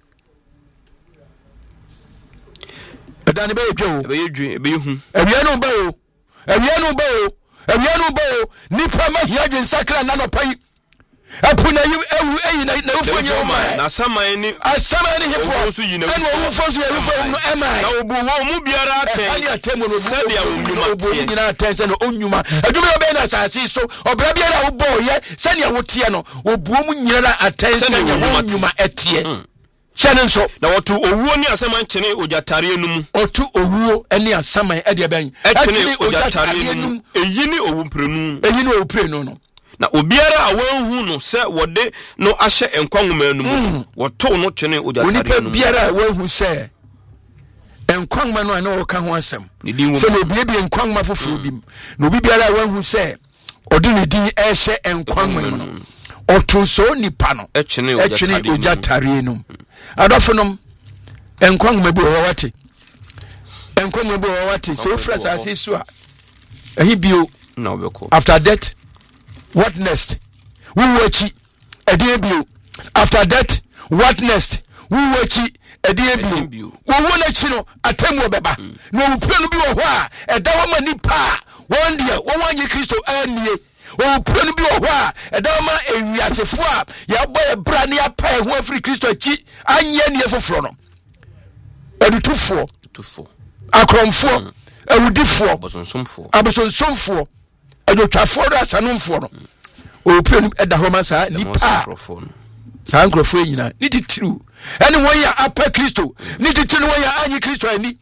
edane be yedwo be yedwe be yehu ewia no ba o ewia no ba o ewia no ba o nipa ma hia dwen sakra na no pai epuno yi ewu eyi na na ufo nya ma na saman ni asaman ni hefo so yi na ene wo ufo so yi fo no e mai na obu wo mu biara aten ani atemu no sabe ya onwuma tie nyina aten se no onwuma adwuma be na sase so obra biara wo bo ye se ne wo tie no obuo mu nyina aten se ne onwuma etie hyene nso na wotu owuo ni asaman kyene ojatare enum otu owuo eni asaman e de ben kyene ojatare enum eyi ni owumprenu eyi ni owumprenu no na obiara a wanhu no se wode no ahye enkwanwoma enum woto no kyene ojatare enum biara a wanhu se enkwanwoma no ana wo ka ho asem se no biebie enkwanwoma foforo bim na obi biara a wanhu se odi ne din ehye enkwanwoma no oto so nipa no ekyene ojatare enum adofonom enkwanwoma bi wo wate enkwanwoma bi wo wate so fresh asisu a ehi bio na obeko after that what next we watch edie bio after that what next we watch edie bio wo wona chi no atemu obeba na opuro no bi wo ho a eda wo ma nipa won dia wo wanye Kristo anie wo opuro no bi wo ho a eda wo ma ewiasefo a ya boy e bra ne ya pa e ho afri Kristo chi anye ne foforo no edutufo tufo akromfo awudifo abosonsomfo abosonsomfo adotwafo do asanomfo no o pren eda homa sa nipa sa nkrofo nyina ni titiru ene won ya apa Kristo ni titiru won ya anyi Kristo ani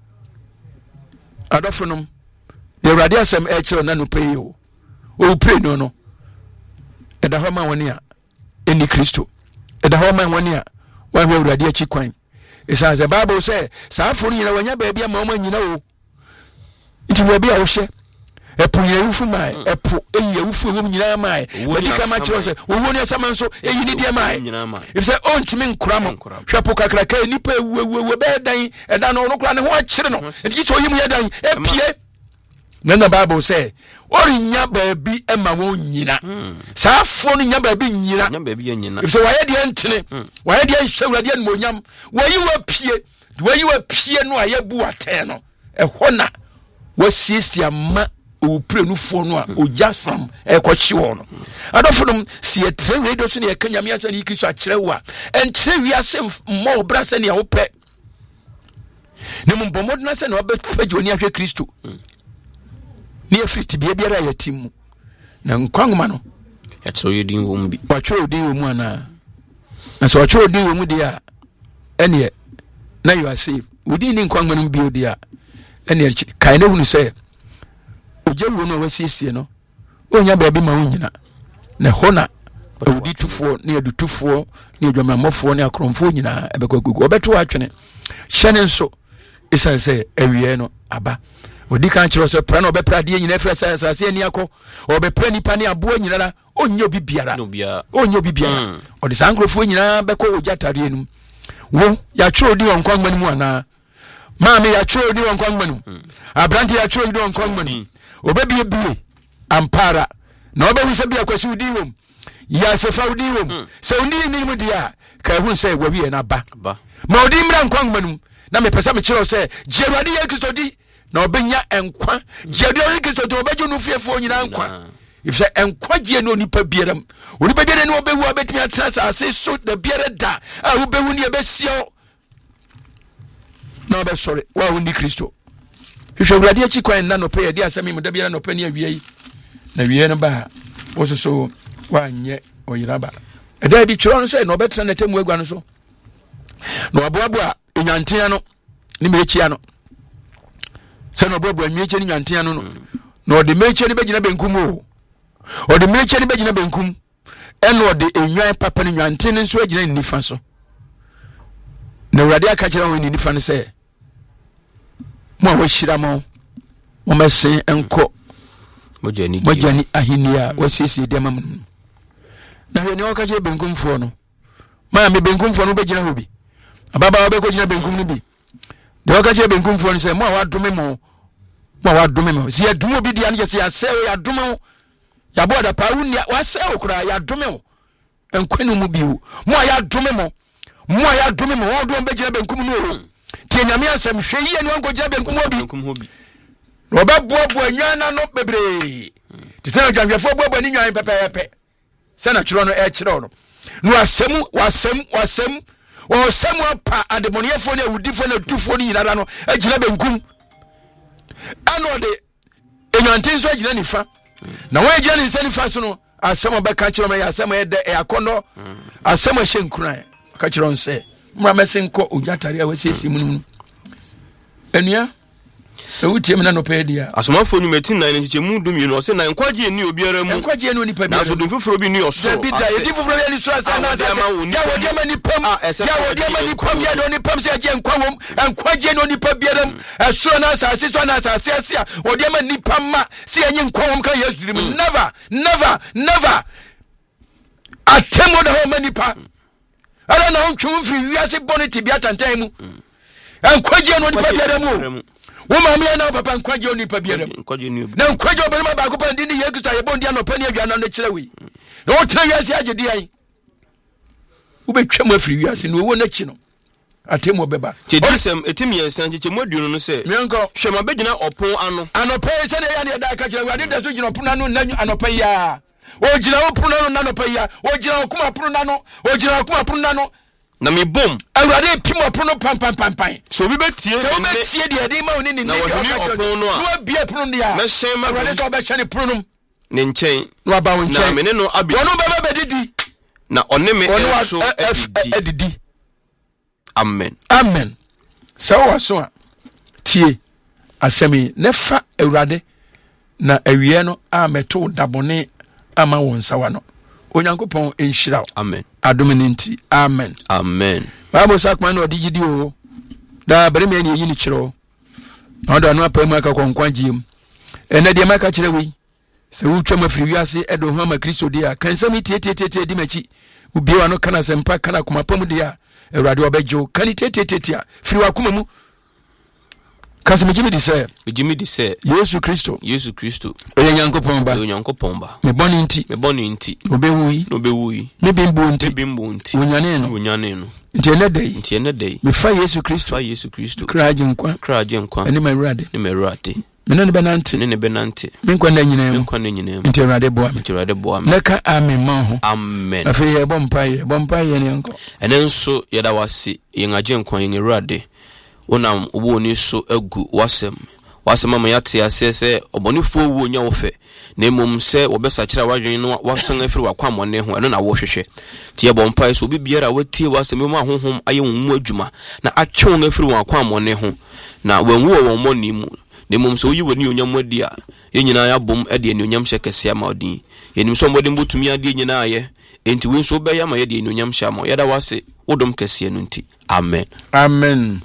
adofonom ye urade asem e kire na no pay o o pren no no eda homa won ya eni Kristo eda homa won ya wa hwe urade achi kwan isa the Bible say sa afo nyina wanya ba bia ma o nyina o nti wo bia wo hye epu yewufu mai epu eyi yewufu wo nyina mai wadi kama kiro se wo woni asama nso eyi ni dia mai if say ontimi nkramo hwepo kakra kai nipa we be dan eda no no kra ne ho akire no enti so yimu yedan epie na na Bible say orinya baabi ema wo nyina saafo no nya baabi nyina nya baabi nyina if say waye dia ntene waye dia hwewrade an monyam wayi wa pie wayi wa pie no ayebu aten no ehona wasiesia ma o prenufo no a o jasfam e kwachi wo no adofo si etre radio so ne e kanyame aso ne Kristo akire wo a entre wiase mo bra se ne wo pe ne mo bomo na se ne obefaje oni ahwe Kristo ne afiti bia biara ya timu na nkwanwoma no yatso yedin wo mu bi watwo odin wo mu ana na so watwo odin wo mu dia ene na you are safe odin ni nkwanwoma no bi odia ene kan ne hunu se ojewu no wasiesie no onya baabi ma wonyina na hona awuditufo ne adutufo ne adwamamofo ne akromfo nyina ebekwagugu obeto atwene hyene nso isa se awie no aba odi kan kiro se pra no obepra de nyina fresa asase ani akọ obepra nipa ne abo nyina la onyo bibiara onyo bibiara odi sankrofo nyina beko ojatare enum wo ya kiro odi won kwanman mu ana maame ya kiro odi won kwanman mu abrante ya kiro odi won kwanman mu obebie bie ampara na obewuse bia kwasi udi wom ya sefa udi wom se uni ni mu dia ka hu se wawie na ba ma odi mra nkwanmanum na me pesa me kire se jeruade ye Kristo di na obenya enkwa jeruade ye Kristo di obeju no fiefo nyina nkwa if say enkwa gie no nipa bieram onipa biere ne obewu abetimi atrasa ase so da biere da a obewu ne ebesio na obe sorry wa uni Kristo hwehwɛ awurade akyi kwan na no pɛ yɛde asɛm mu da biara no pɛ ne awie yi na wie no ba wo so so wanyɛ oyiraba ɛda bi kyerɛ no sɛ na ɔbɛtena na temu agua no so na waboaboa enyantea no ne mmerekyia no sɛ na ɔboaboa nwekyia ne nyantea no no na ɔde mmerekyia ne bɛgyina benkum o ɔde mmerekyia ne bɛgyina benkum ɛna ɔde enwan papa ne nwante ne nso agyina ne nifa so na awurade aka kyerɛ wɔn ne nifa no sɛ mo a wɔhyira mo mo mɛsen ɛnkɔ mojani ahinia wasisi dema mun na hwe ne wakaje benkumfo no ma me benkumfo no begyina ho bi ababa wa beko gyina benkum no bi de wakaje benkumfo no se mo awadome mo mo awadome mo si adumo bi dia ne se ase o ya dome ya boda pa wuni wa se o kura ya dome o enkwenu mu bi o mo ya dome mo mo ya dome mo wo do begyina benkum no o tie nyame asem hwe yi ene wanko gyina benkum ho bi obabuabu anwana no bebre ti se odwanhwefo buabu ani nwan pepepe se na kyero no e kyero no no asem wasem wasem o semu apa ademoniefo na awudifo na tufo ni yinara no agina benkum ano de enwantin so agina nifa na wa agina ni sani fa so no asem obeka kyero me asem e de e akono asem a hyenkran ka kyero nse mra mesenko ojatare a wasesi munum enua so wutie me na no pɛ dia asomafo nu metin nine nchiche mu dum yi no se na nkwaje ni obiara mu nkwaje ni onipa bi na so dum foforo bi ni oso bi da yedi foforo bi ni so asa na asa ya wodi ama ni pam ya wodi ama ni pam ya do ni pam se aje nkwawom nkwaje ni onipa biara mu eso na asa ase so na asa ase ase a wodi ama ni pam ma se anyi nkwawom kan Yesu dirim never never never atemo da ho mani pa ala na ontwum firi wiase bonnet bi atantan mu nkwaje ni onipa biara mu Woma me na papa nkwaje onipa biara na nkwaje obere ba ko pa ndi ni Yesu ta yebondia no pani aduana no kyerɛ wi na o tire wiase agedi ai wo betwam afiri wiase no wo na chi no atemo beba chedisem etimi yansan cheche moduno no se menko hwema begina opon ano anopa se na ya ne da ka kyerɛ wi de so gina opon ano na anopa ya o gina opon ano na anopa ya o gina okuma opon ano o gina okuma opon ano na me bom awurade pimo pono pam pam pam pam so bi betie so be tie de de ma oni ni ni na opon no a no bia pono dia me hyen ma awurade so be hyen pono ne nchen no aba won nchen na me ne no abi wono be be didi na one me so edidi amen amen so waso a tie asemi ne fa awurade na awie no a meto dabone ama won sawa no onyankopon enhyira amen adominenti amen amen babo sakma no digidi o da bare me ani yi ni kyerɛ na ɔda no apam aka konkwanjiem ena de maka kyerɛ wi sɛ wutwa mafiri wiase edo ho ma Kristo dia kansam tietietie di machi ubiewa no kana sempa kana komapam dia awurade obɛgyo kani tietietie a firi wakoma mu kasem jimi di sɛ jimi di sɛ Yesu Kristo Yesu Kristo oye nyankopɔn ba oye nyankopɔn ba me bɔne nti me bɔne nti obɛwui no bewui me bimbo nti me bimbo nti onyane no onyane no nti ene dai nti ene dai me fa Yesu Kristo fa Yesu Kristo kraje nkwa kraje nkwa ene mawurade ne mawurade me ne benante ne ne benante me nkwa na nyina me nkwa na nyina nti awurade boa me nti awurade boa me neka amen ma ho amen afi ye bompa ye bompa ye ne nko ene nso yeda wase yengaje nkwa yen awurade wonam obo ni so agu wasem wasema ma yate asese obonifo wo nya wo fe na emom se wobesa kira wadwen no wasan afiri wakwamone ho eno na wo hwehwe tie bompa so obi biara watie wasem mu ahohom aye mu adwuma na atwe won afiri wakwamone ho na wanwu won moni mu na emom se oyi woni onyam adi a yenyina ya bom ade ani onyam hye kese ama odin yenim so mbode mbotumi ade nyina aye enti wen so be ya ma ye de ani onyam hye ama yeda wase wodom kese no nti amen amen.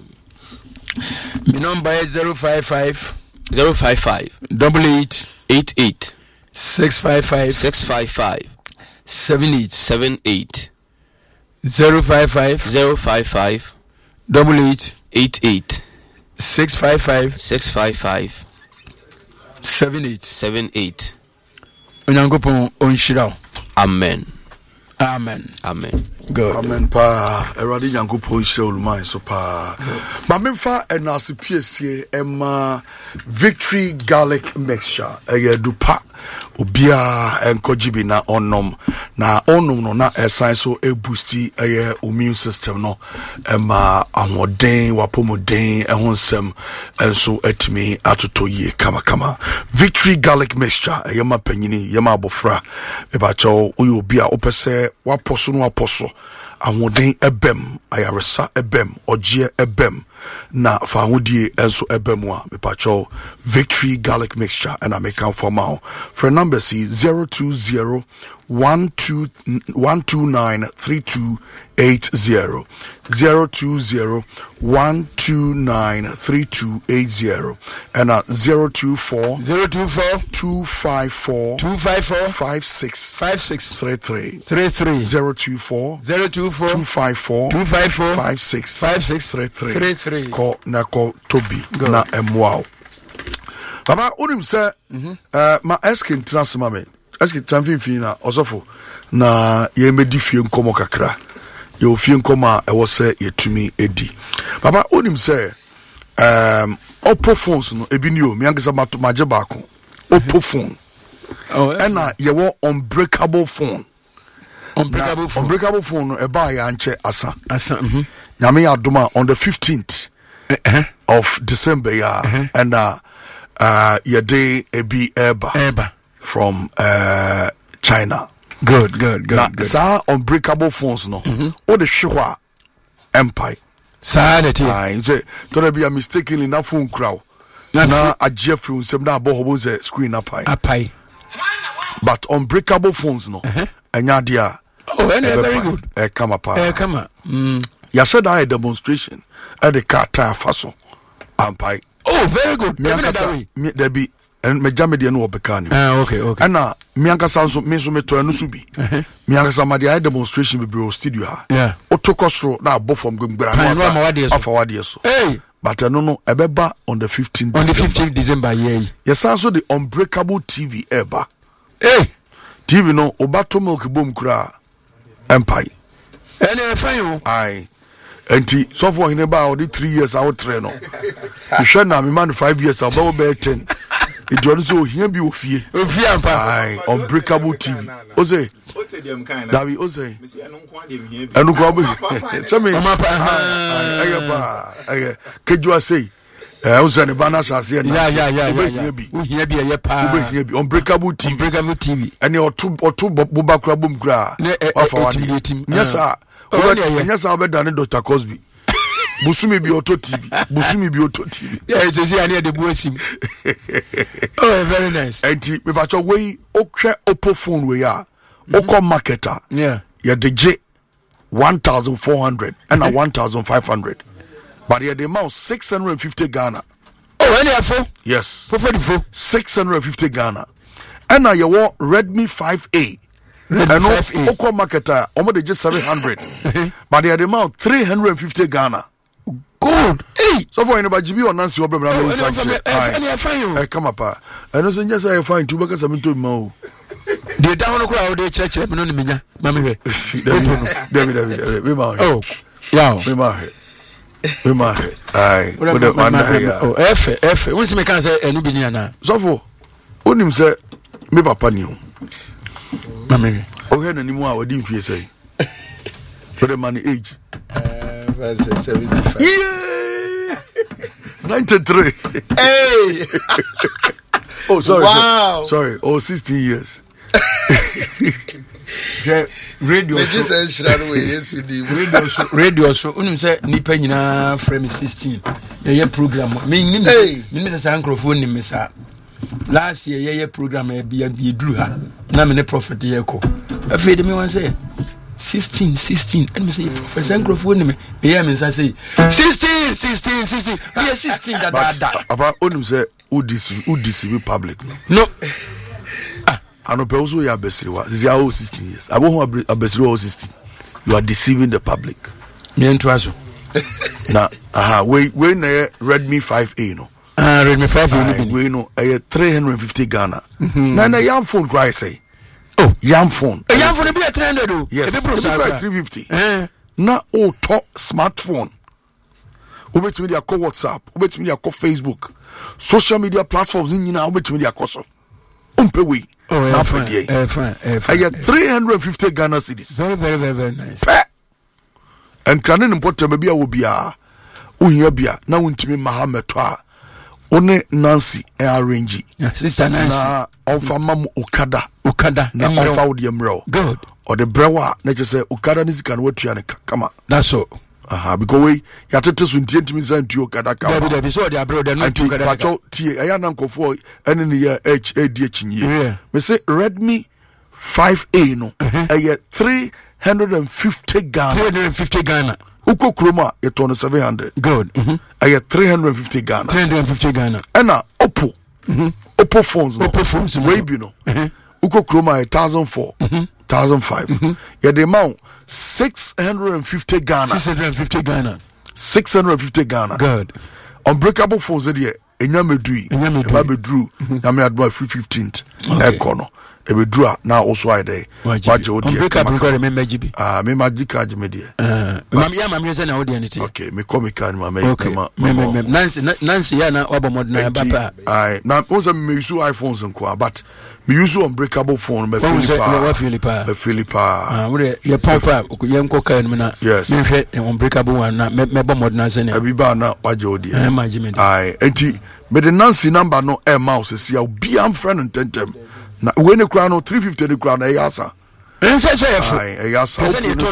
My number is zero five five zero five five double eight eight eight six five five six five five seven eight seven eight zero five five zero five five double eight eight eight six five five six five five seven eight seven eight. Onyankopon onhyira. Amen. Amen. Amen. Good. Amen pa. Eradi Nyankopon hyira ulman so pa. Ma memfa enase piesie ema Victory garlic mixture. Eye dupa obia enkojibi na onom na onom no na esan so e boosti eye immune system no ema ahoden wapomoden ehonsem enso etimi atoto yie kama kama. Victory garlic mixture yema panyini yema abofra ebacho oyo obia opese waposo no waposo ahoden ebem ayaresa ebem ogie ebem na fa hodie enso ebem a mepacho Victory garlic mixture and I make am for now for number C zero two zero one two one two nine three two eight zero zero two zero one two nine three two eight zero and at zero two four zero two four two five four two five four five six five six three three three three zero two four zero two four two five four two five four five six five six three three three three ko na ko Toby na emwao Baba unim say eh ma asking transfer me asking transfer na osofo na ye medi fie nkomo kakra ye ofie nkomo a e wo say yetumi edi Baba unim say um Oppo phones no ebi ni o mi angesa maje baako Oppo phone oh ena ye wo unbreakable phone unbreakable phone unbreakable phone no e ba ya nche asa asa mhm nyame adoma on the fifteenth uh-huh. of December yeah uh-huh. and uh uh your day a be eba eba from uh China. Good, good, good. Now, good. Sa unbreakable phones no. Mm-hmm. Or the Shihwa Empire. Sa that I say don't be a mistakenly na phone crowd. Na a Jeffrey sem na bo hobo ze screen apai. Apai. But unbreakable phones no. Enya dia. Oh, and very good. Eh come up. Eh come up. Mm. Ya said I demonstration at the car tire faso. Ampai. Oh, very good. Me ankasa me there be and me jamedi no obeka ni. Ah, okay, okay. Ana me ankasa so me so me to anu so bi. Me ankasa ma dey demonstration be bro studio ha. Yeah. Otokosro na abo from gbengbera no afa wade so. Hey. But no no ebeba on the fifteenth on the fifteenth December yeah. Yes also the unbreakable T V eba. Hey. T V no obato milk boom kura Empire. Any fine. Aye. Enti so for him about the three years out train no. You should na me man five years about be ten. It was so here be ofie. Ofie ampa. Aye, unbreakable T V. Oze. Davi Oze. Enu kwa bu. Tell me. Aye ba. Aye. Kejua say. Eh Oze ne bana sase na. Yeah, yeah, yeah, yeah. Who here be ye pa. Who here be unbreakable T V. Unbreakable T V. Eni otu otu boba kura bum kura. Ofa wadi. Yes sir. Yes sir, better than Doctor Cosby. Busumi bi auto T V. Busumi bi auto T V. Yeah, it's easy near the busim. Oh, very nice. And me bacho we okwe Oppo phone we ya. Oko marketer. Yeah. Ya the J one thousand four hundred and a one thousand five hundred. But ya the amount six hundred fifty Ghana. Oh, any afo? Yes. For for the phone six hundred fifty Ghana. And now you want Redmi five A. Redmi five A. Oko marketer omo de just seven hundred. But ya the amount three hundred fifty Ghana. Good. Hey. So for anybody G B or Nancy Obra na manufacture. I come up. I know say just I find two because I'm to mo. The down crowd dey church me no me nya. Mama we. David David. We ma. Oh. Yeah. We ma. We ma. Ai. We the one here. Oh, F F. We say me can say enu bi ni ana. So for onim say me papa ni o. Mama we. O he na ni mu a wadi mfie say. For the man age. Uh, verse seventy-five. Yeah! ninety-three. Hey! Oh, sorry. Wow. Sorry. sorry. Oh, sixteen years. Radio show. Radio show. Radio show. Unim say nipa nyina frame sixteen. Ye ye program. Me nim me say microphone nim me sa. Last year ye ye program e bia bi duru ha. Na me ne prophet ye ko. Afi de me wan say sixteen, sixteen, and me say Professor Nkrofo me me hear me say sixteen, sixteen, sixteen. We are sixteen that that. About onim say who deceive who deceive public no. No. Ah, ano pe also ya besiriwa. This is how sixteen years. Abo ho abesiriwa sixteen. You are deceiving the public. Me entwaso. Na aha we we na Redmi five A no. Ah, Redmi five A no. We no eh three hundred fifty Ghana. Na na yam phone cry say. Oh, yam phone. A yam phone be three hundred o. Yes. It be like three fifty. Eh. Na o top smartphone. Obetimi dia call WhatsApp, obetimi dia call Facebook. Social media platforms nyina obetimi dia call so. umpe we oh na fine fedie eh fine eh I get three hundred fifty Ghana cedis very very very very nice and kranin important maybe will be a uhia bia na wuntimi mahameto a one Nancy e arrange sister Nancy na offer mam okada okada na offer with the mro good or the brewer na just say okada ni sika no watua ne kama that's all aha because we ya tete so ntie ntimi san tu okada kama there be so the abroad no tu okada pacho tie aya na nkofo ene ne ya H A D chinye me say Redmi five A no e three hundred fifty Ghana three hundred fifty Ghana uko kroma e ton seven hundred good mhm e three hundred fifty Ghana three hundred fifty Ghana ena Oppo mhm Oppo phones no Oppo phones no we bi no uko kroma e one thousand four one thousand five ya the amount six hundred fifty Ghana six hundred fifty Ghana six hundred fifty Ghana good unbreakable phones there enya medui e ba bedru na me adwa free fifteenth e kono e bedru na also ai dey waje odi unbreakable go remember G B ah me magic card me there uh mam ya mam say na odi anything okay me come can ma me me me Nancy Nancy ya na obo mod na baba ai na also me use iPhones nko but me use unbreakable phone me Philipa me Philipa me Philipa ah we ye papa ye nko kan me na me hwe unbreakable one na me bo mod na say na abiba na waje odi eh magime ai enti me the Nancy number no e mouse see obi am friend ntentem na we ne kura no three fifty ne kura na yasa ense che yefo ai yasa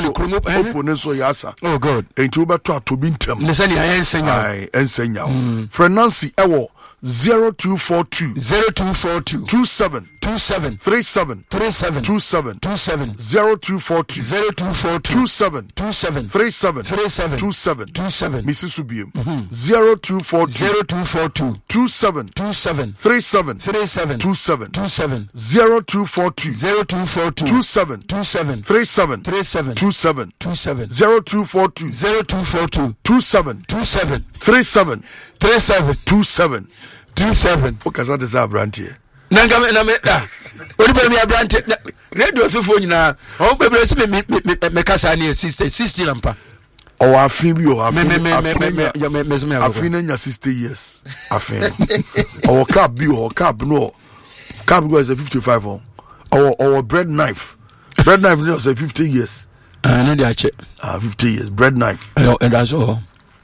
opo ne so yasa oh god enti obeto atobi ntem ne se ne ayensenya ai ensenya friend Nancy ewo zero two four two zero two four two two seven two seven three seven three seven two seven two seven zero two four two zero two four two two seven two seven three seven three seven two seven two seven Missus Subiem zero two four two zero two four two two seven two seven three seven three seven two seven two seven zero two four two zero two four two two seven two seven three seven three seven two seven two seven zero two four two zero two four two two seven two seven three seven three seven two seven two seven o kasa de sa brantie nanga me na me da odi be me brantie radio so fo nyina o be be se me me kasa ni sixty sixty lampa o afin bi o afin me me me me me me me afin na sixty years afin o cap bi o cap no cap go is fifty-five on or or bread knife bread knife no say fifty years ah no dey check ah fifty years bread knife and that's all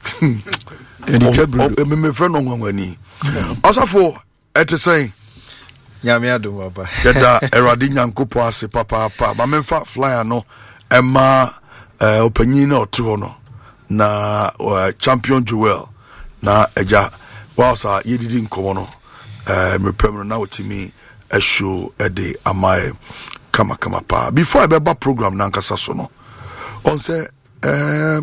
and the trouble me me friend on wani osafo ete say nyame adom baba yeda erade nyankopo ase papa papa ba memfa flyer no ema opanyin na oto no na champion Joel na eja wasa yedidi nkomo no eh mepem na otimi a show ede amae kama kama pa before I beba program na nkasa so no on say eh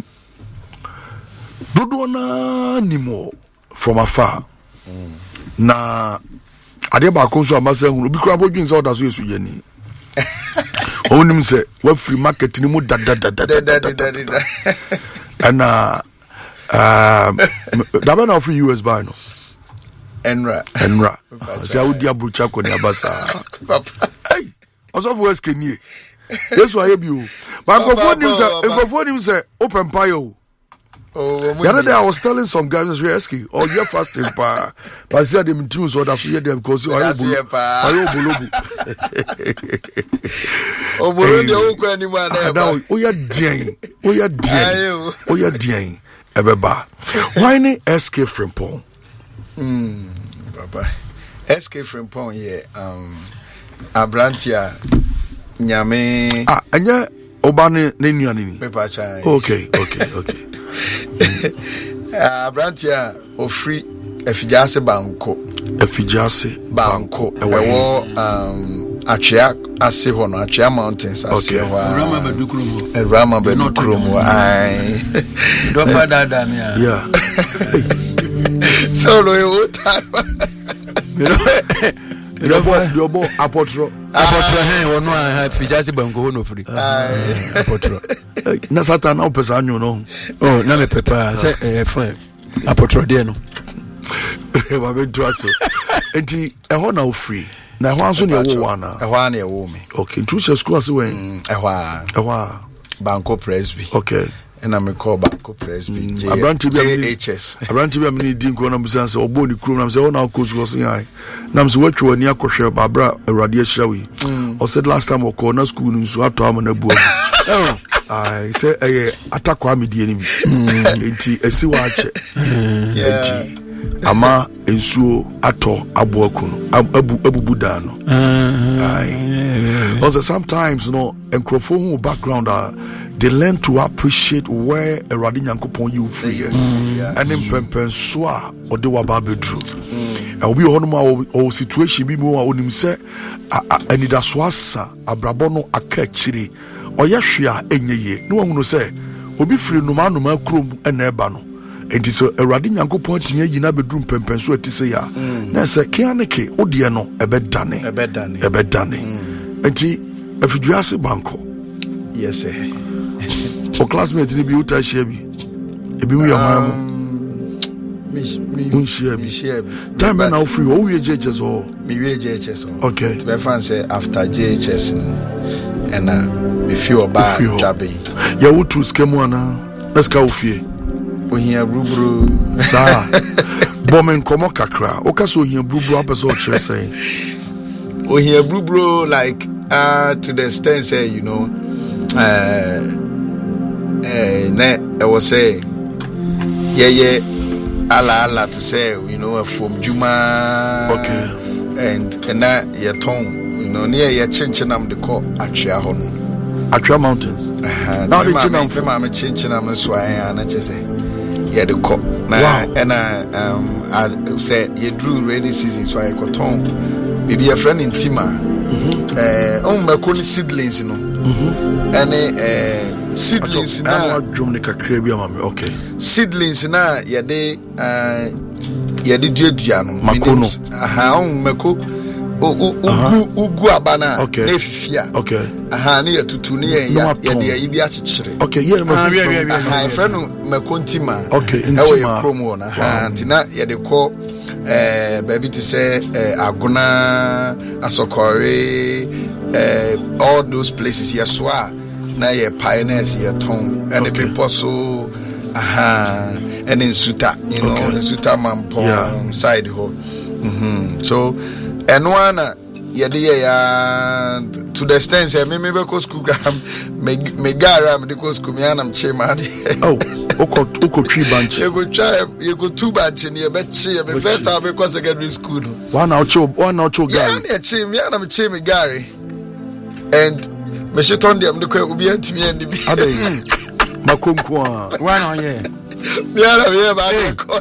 dodo na nimo from afar mm. na ade ba ko so amasa hunu bi kura bodwin se oda so yesu yeni onim se wa free market ni mu dada dada dada ana um da na free U S buy no enra enra Saudi abrucha ko ni abasa hey osofu weske nie yesu aye bi o ba ko fo nim se ko fo nim se open pie o oh, the other day I was telling some guys, we asking, oh, you're fasting, pa. But I said, them teams, so that's what because you are able. Are you able? Oh, Burundi, oh, any man. Oh, you're dying. Oh, you're dying. Oh, you're dying. Ebeba. Why ni escape from Pong? Hmm, Papa. Escape from Pong, yeah. Um, Abrantia, Nyame. Ah, and yeah, Obani, Nini. Pepa Chai. Okay, okay, okay. Abrantia ofri efijase banko efijase banko ewo um atwea ase ho no atwea mountains ase ho rama badukromo e rama badukromo ai do father da me yeah so no you time Yobo yobo apotro apotro he wono ha fijase banko ho no free apotro na satan na opesa anyu no oh na me pepa say eh fine apotro de no e ba be do aso enti e ho na o free na ho anso ne wo wana e ho na e wo me okay ntu she school ase wen e ho e ho banko presby okay and I'm a call back to press B. J H S. I ran to be a mini dink when I'm saying, or Bonnie Crew, I'm saying, oh, now, coach was saying, Nams, what you were near Kosher Barbara, a radiation shawi. Or said last time, or corner school in Swat on a board. I say, I attack Kwame the enemy. A sea watch. Ama ensuo ato aboakuno abu abubudano aye also sometimes you know enkrofo who background are they learn to appreciate where Erade Nyankopon you free and in pempenso a ode wa ba bedru e obi ho no o situation bi mu a onim se anidaso asa abrabo no aka kire oyehwe a enyeye no wonu se obi free no manoma krom na eba no. It is a Erade Nyankopon timi agina bedrum pempenso atise ya na se kianeke odie no ebedane ebedane ebedane enti afiduase banko yes sir o classmate ni bi uta share bi ebi mu yamam mi mi share bi share bi time na free o we J H S o mi we J H S o okay to be fan say after J H S and uh me feel about jabbing ya wutu skemu ana let's go fie ohia brubru sa bomen komo kakra o ka so ohia brubru apeso o chere say ohia brubru like uh to the extent say you know uh eh na I was say yeah yeah ala ala to say you know from Juma okay and and that your tongue you know near your chinchinam the call Atria hon Atria Mountains uh now the chinam for my chinchinam so I and just say yeah the cop wow. And I um I said you drew rainy season so I got on maybe a friend in Tima eh on my corny seedlings you know and eh seedlings na drum ne kakra bi amame okay seedlings na yeah they uh yeah the duadua no makono aha on mako ugu ugu abana na efifia okay aha ne yatutu ne ya ya de ya bi achichire okay yeah mako aha friend mako ntima okay ntima e wo promo na aha ntina ya de ko eh baby to say eh agona asokore eh all those places here so na ye pioneers here ton and the people so aha and in Suta you know in Suta Mampo side ho mhm so and one yede ya to the extent say me me be ko school me me gara me ko school me anam chema oh oko oko tree branch you go try you go two branch ne be chi me first time be ko secondary school one out cho one out cho gari yeah na chi me anam chi me gari and me shiton dem de ko obi antimi and bi adai makonko a one on yeah me anam yeah ba ko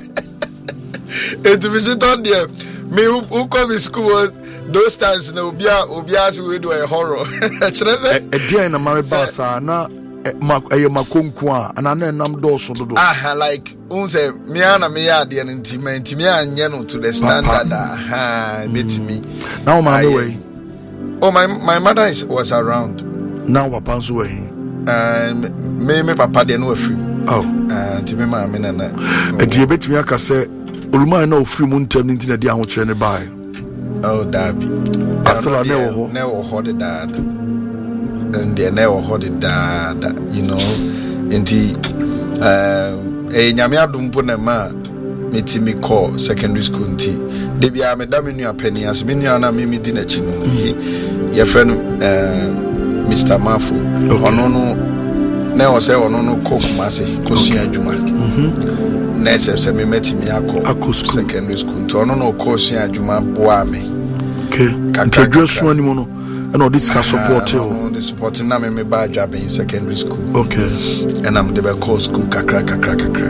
et me shiton dem me who come in school was those times no obia obia so we do a horror e dia na mare basa na e makonko a ana na nam do so do ah like un say me ana me ya de ntimi me anye no to the standard ah betimi now my way oh my my mother is, was around now papa so way and me me papa de no afri oh and ntimi ma me na na e die betimi aka say oluma na ofri mu ntem ni ntina di aho kire ne bai oh dabi astela ne wo ho ne wo ho de dad and the ne wo ho de dad you know enti um e nyame adumpo na ma metimi call secondary school nti de bia me da me nua pani as me nua na me me di na chi no ye friend um Mister Mafo ono no na wo say ono no ko kumase ko sua adwuma mhm na se se me metimi akọ secondary school to ono no ko sua adwuma boa me okay introduce so ani mo no and all this can support you no the support na me me ba job in secondary school okay and I'm the call school kakra kakra kakra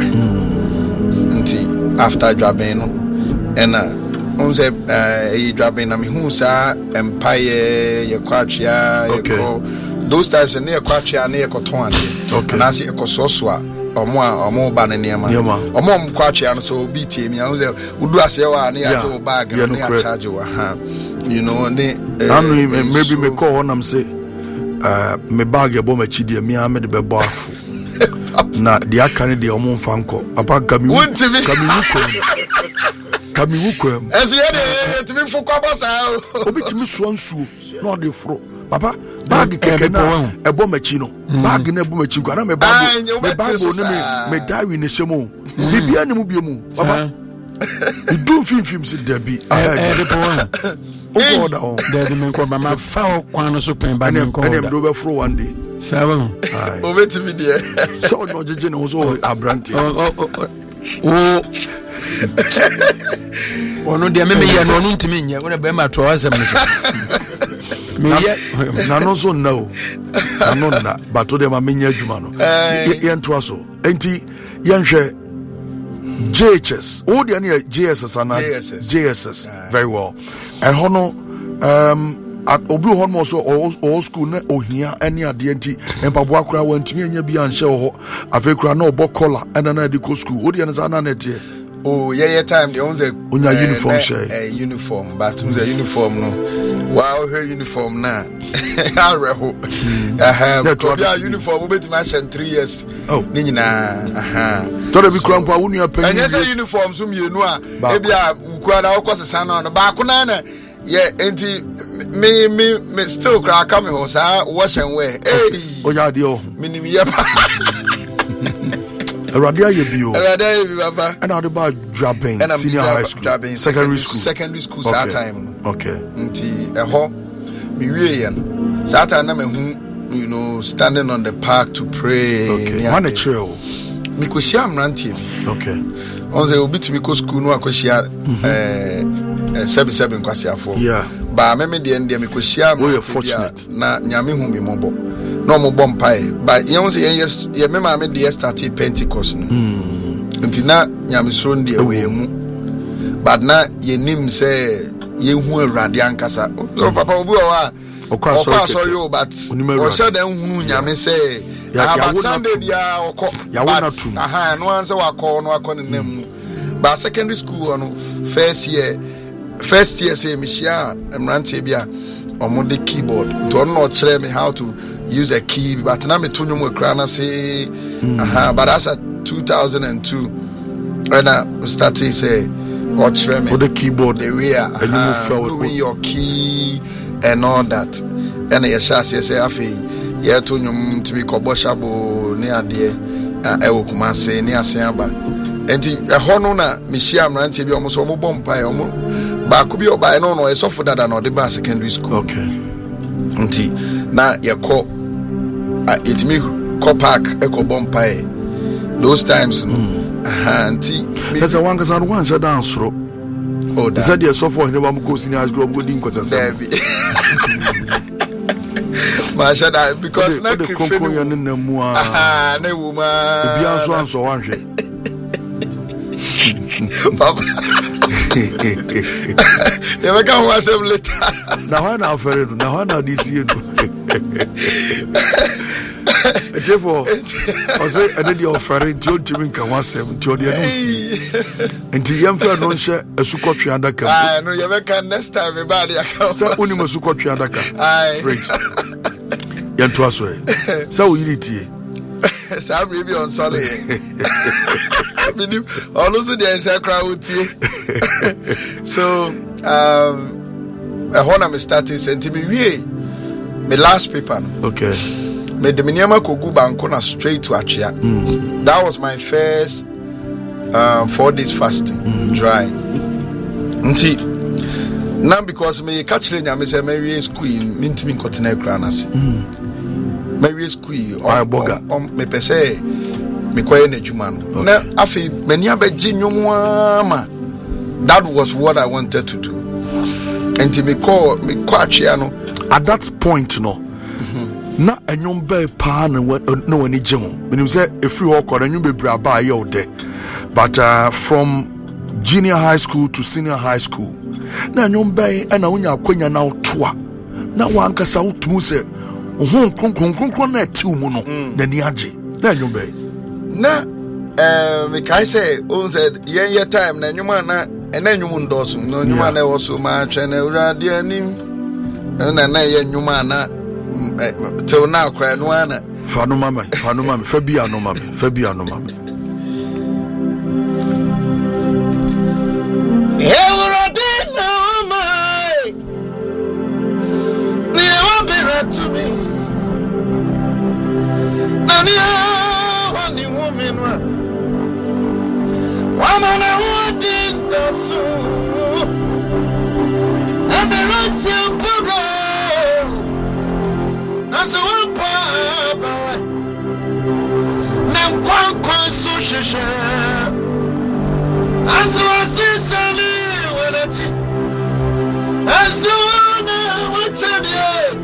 nti after job no and on say eh job na me hu sa empire ye kwatria ye ko those types na ye kwatria na ye koton ade na se ekososo a omo a omo ba ne niam omo m kwatria no so bi tie mi an say udu ase wa na ya go bag na ya charge wa ha you know ne anu maybe me call on am say uh me bag e bo ma chi de mi a me de be bo afu na dia kan de omo mfa nko papa kami kami wuko kami wuko ese ye de timi fo kwa bosa obi timi so ansuo na de fro papa bag keke na ebo machi no bag na ebo machi kwa na me bag me bag no me me diary ne shemo bibia ne mu biemu papa do film film si debi eh de po o da o de me ko mama fa o kwan no so pen ba me ko and do be fro one day seven o bet me there so no jeje no so abranti o o ono de me me ye no no ntimi nye wo be ma to asem no me ye na no so no na no na but to dem amenye adwuma no ye nto so enti ye nhwe J H S all the any J S S and J S S very well and hono um at obi hono so all school na ohia any ade enti empaboa kra wantimi anya bi anhye ho afekura na obo collar and na de ko school all the any na na tie oh yeah yeah time the ones unya uniform share a uniform but unza uniform no wow her uniform na areho aha but your uniform obeti ma shen three years ni nyina aha to de bi kura mpa wonu apan anya say uniform so mienu a e bia ukura da okosesa na no ba ko na na yeah enti me me me still cry come here sa wash and wear eh oya de o minim ye pa Radia Yebio, Radia Baba, and how about dropping senior high school, secondary, secondary school, secondary school, okay. That time, okay. Until a home, me really, that time I'm you know standing on the park to pray. Okay, man, a trail. Me ko share ranting. Okay. On the obit me ko school no akoshia eh seven seven kwasia for. Yeah. Ba me me de ndie me ko share. We are fortunate. Na nyame hu me mobo. No mo bom pai but you say yes ye me ma me de start Pentecost no nti na nyame soro ndi ewe mu but na ye nim say ye hu awurade ankasa o papa obi o wa okwa so yo but o say den hu nyame say ya Sunday dia okọ ya wona tu aha no anse wakọ no akọ ne nam but secondary school no first year first year say me share emrante bia omo de keyboard to no chere me how to use a key but na me to nyum ekra na say aha but that's at two thousand two when I started say watch me with the keyboard the way and you felt with your key and all that and you shall say say afi ye to nyum to be koboshabo ne ade e wo kuma say ne asen aba enti e ho no na me shia amrante bi omo so omo bompa e omo ba ko bi oba no no e so for dada no de ba secondary school okay enti na ye ko it me ko park e ko bompa those times no auntie there's a one cause I want to dance ro oh that said you so for him am go senior high school go din kwasa ma shada because na krifenu ya nna mu a ah na wuma bi anso anso wanhwe papa you make am was later na ho na afere na ho na this year therefore I say I did your friend John Timin can one seven John no see until yam fa no nhye asukotwe adaka ah no you make next time me bad ya ka say oni masukotwe adaka ai fridge yan to aso say o yiri tie say be on solid believe also the answer crowd tie so um I wanna me starting sent me we me last paper okay me de miniama kogu banko na straight to Achia. Mm. That was my first um, four days fasting, mm. dry. Nti now because me catch nya me say me school minti min continue kranase. Mm. Me school on boga on me pese me koye na djuma no. Na afi mani abeji nwom ama. That was what I wanted to do. Nti me call me kwa Achia no at that point no na enyom be pa na no wani je ho menim say efri ho kor enyom be bra ba ye ode but uh, from junior high school to senior high school na enyom be na wonya akonya na otoa na wankasa wotum se ho kronkron kronkron na ti mu no na ni age na enyom be na eh me kai say on said yen ye time na enyom na ena enyom ndoso no enyom na e wo so ma twa na urade anim na na ye enyom na till now cry no ana fa no mama fa no mama fa bia no mama fa bia no mama Everybody know my As I see Sally, when I see, as soon as I tell you,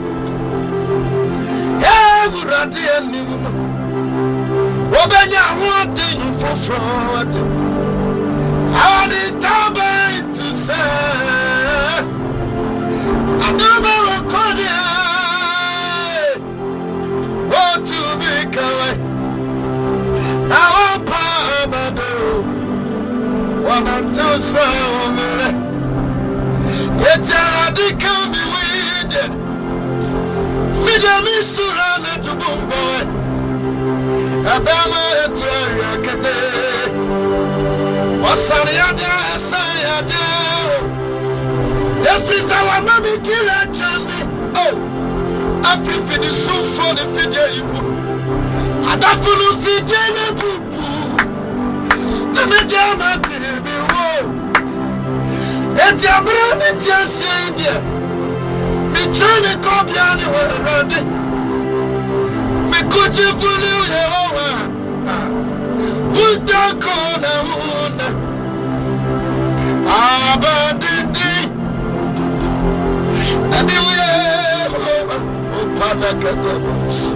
yeah, we're at the end. Obenya wanting for fraud. How did I to say? I never recorded what to make away. Now I'm Pabado. One and two so many. Yet I did come with it. Midami Surana to Bumbo. Abama etuya kete Wasariada sayada Efrisa wa mami kila chambi Oh Afri fidi sufo ni fide ibu Adafunu fide ne bubu Nemeja matibi wo Eti abra mi tiansi idea Mi chani kobyani werade Could you fully over? Would you call the moon? About the day, and you are Panacata.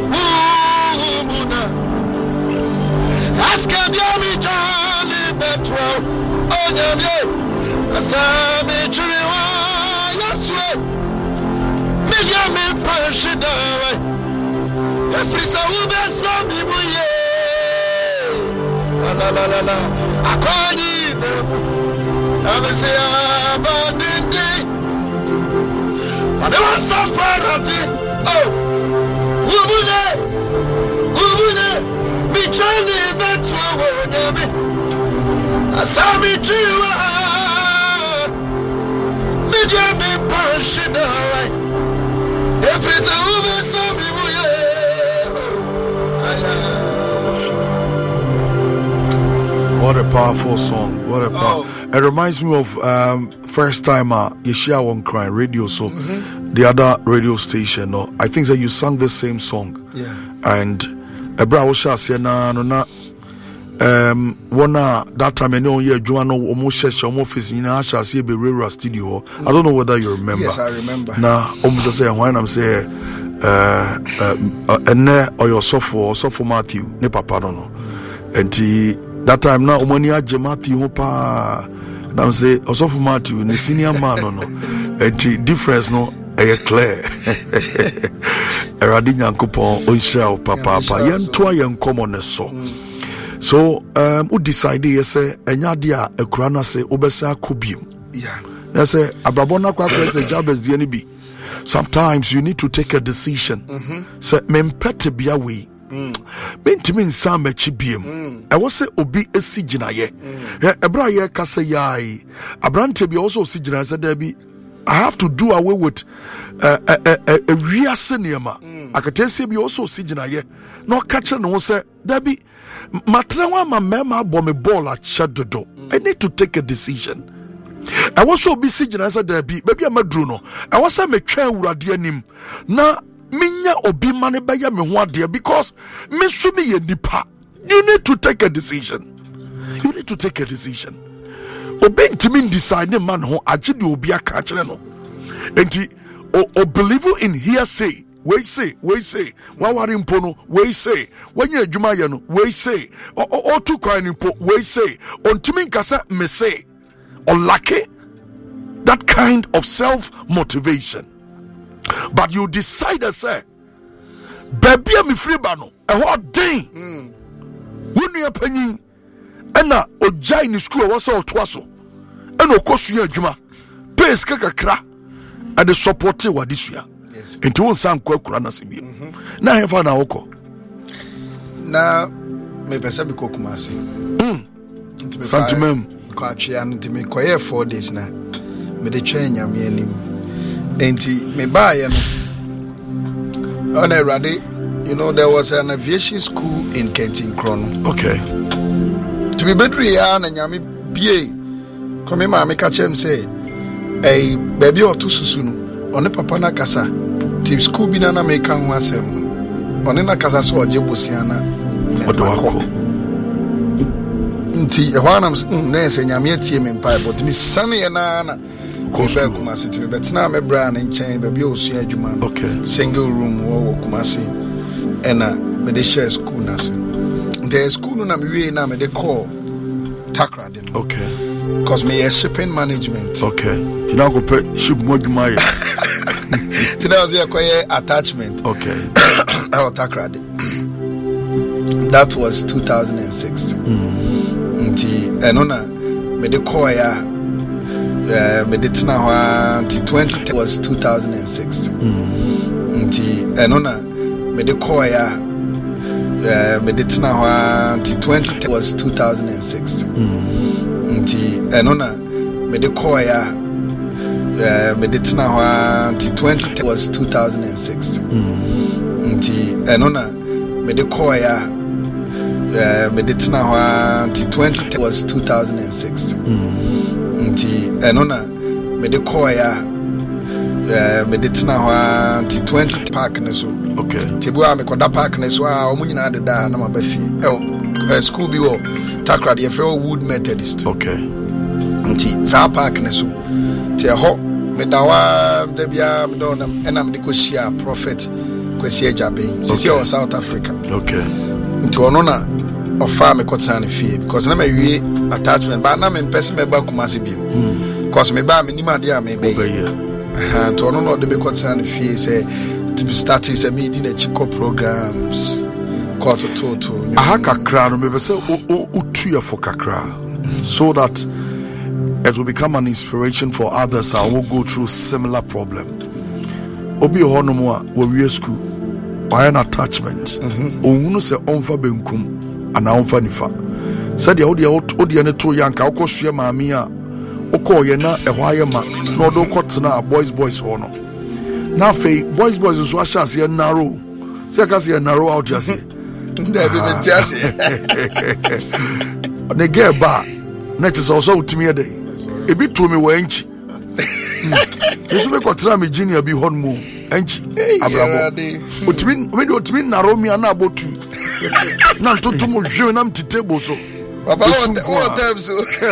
Ask a Yami Johnny Betro. Oh, Yami, a Sammy Chiriwa, yes, way. Medium Pershida. Efrisa ube sami muye la la la la akwani debo amese abandindi adewa safarati oh umune umune michani betwa wonyame asami jiwa mijami parshida Efrisa ube sami muye What a powerful song. What a power. Oh. It reminds me of um, first time uh, Yeshia Won't Cry radio, so mm-hmm. the other radio station. No, I think that you sang the same song. Yeah. And Ebra Osha said na no na um one that time I know yeah Joanna almost share almost face in Asha see be radio studio. Mm-hmm. I don't know whether you remember. Yes, I remember. Now almost say when I'm say uh uh ene or your software software Matthew ne papa no no. And that time now omani agye Matthew ho pa na I'm say osofu Matthew the senior man no no and difference no e clear eradi nyankopon o Israel papa papa yentoa yen common so so um we decide yes enya de a akura na say obesa akobiem yeah na say abrabona kwa kwa say Jabez de ni bi sometimes you need to take a decision mm-hmm. say mempete bia we mentimi nsa machi biem e wo se obi esi ginaye ebra ye kase yai abrante bi also si gina se da bi I have to do away with uh, uh, uh, uh, a real cinema. Akatesi bi also si ginaye no catch no se da bi matrewa ma mema bo me ball a chadodo. I need to take a decision. I was so busy gina se da bi baby amadru no I was say me twa urade anim na minya obi mane baya me ho ade because me so me ye nipa. You need to take a decision. You need to take a decision. Obi ntimi decide man ho agye de obi aka kire no. Enti o, o believe in hearsay. We say, we say, wa wari mpo no, we say, wanya adwuma ye no, we say, o o, o tu kwan mpo, we say, ontimi nkasa me say, o lack that kind of self motivation. But you decide to say, baby, I'm free bano. A hot day. When you are penny, and a giant school was all twasso, and of course, you are Juma, pays kakra, and the support what this year. Yes. Into one sound quite cranasibi. Now, I have an oko. Now, maybe some cokumasi. Santimum, Quachian to me quiet four days now. Mediterranean, yam. Enti me buy on a ready, you know, there was an aviation school in Kenton Crown. Okay. To be better, and Yami B A come in, my catch him say, a baby or two soon on the Papana Casa, Tip School Binana make one was him on in a Casa so Jebusiana. What do I call? nti ehwa nam na se nyame atie me mpa but me sane na na koso Kumasi ti bet na me bra na nchen ba bi osu adwuma no single room wo Kumasi ena me de share school na se the school no na me we na me de call Takrade no okay cause me a shipping management okay ti na go pe ship mo adwuma ye ti na was here attachment okay oh Takrade that was two thousand six nti eno na me de call ya Uh, Medicina twenty twenty was two thousand six. Nti enona Medicoya uh, Medicina twenty was two thousand six. Nti enona Medicoya uh, Medicina twenty was two thousand six. Nti enona Medicoya uh, Medicina twenty was two thousand six. Nti enona me de call ya eh me de tena ho twenty park ne so okay tebu a me koda park ne so a omu nyina de da na ma ba fi eh school bi wo Takrade ye free Wood Methodist okay nti sa park ne so te ho me da wa de bia me do na ena me de ko shia prophet Kwesi Ajaben sisi o South Africa okay nti ono na ofa me kotana fie because na me wie attachment ba na me person me ba Kumasi bi because me ba me nima de a me be aha to no no de me kotana fie say to be starting say me di na chiko programs quarter to to aha kakra no me be say o utu ya for kakra so that it will become an inspiration for others who will go through similar problem obi ho no mo a wo wie school by an attachment ohunu say onfa benkum ana onfa nifa said the audio audio ne to yanka okosua maami a okoye na ehwa ayema na odo kotena boys boys ho no na fei boys boys so ahase narrow say ka say narrow out ya say nda be be ase ne get ba na tse so so utimi e dey e bi to me wa enchi yesu be kotena me junior bi hon mu enchi abrabo utimi me do utimi narrow mi ana abotu na ntoto mo hwe na mtitebo so Papa, what, what times?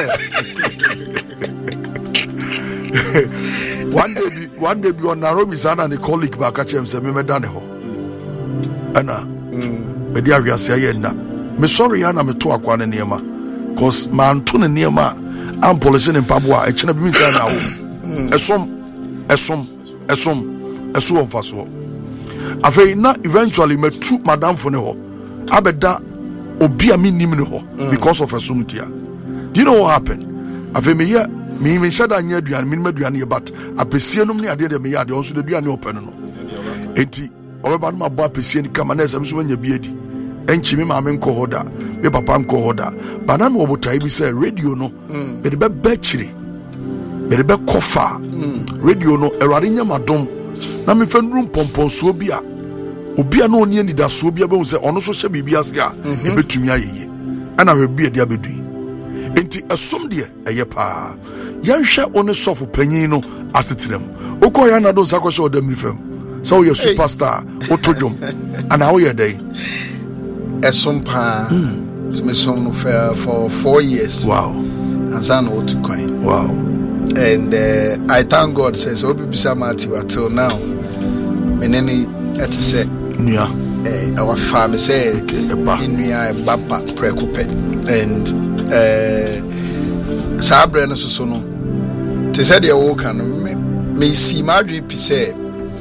One day, one day, be on Naromi Sana and a colleague back at him, say, me done ho. Anna, Media Yasayena. Me sorry, Anna, me to Aquana Niema. Cause man, Tuna Niema, I'm policing in Papua, a China Bimisa now. A sum, a sum, a sum, a sum of us. I feel not eventually me troop Madame Foneho. Abeda. Obi a mi nimno ho because of asumtia. Do you know what happened? Ave me ya me me shada anya aduan me maduan but apesie no me ade de me ya de onso de aduan open no. Enti obeba no mabo apesie ni kama na esem so nya bi edi. Enchi me ma me nko hoda, me papa nko hoda. Bana me obotai bi say radio no me de be bechiri. Me de be kofa. Radio no erade nya madom. Na me fe nrum pompon so bi a obi a no oni ani da so obi a be say ono so hye bibia se a e betumi ayeye ana hwe bia dia bedui enti asom de eye pa yanhwe one sofo panyin no asetrem okoya na do sakoshe odam nifam so you superstar otojom ana how you dey asom pa me som no for for four years wow and san o to coin wow and uh, I thank God says obi bisa mati until now meneni et say yeah eh our farm say in nua baba prekupe and eh sabre no so no te say de wo kan me me si madri pi say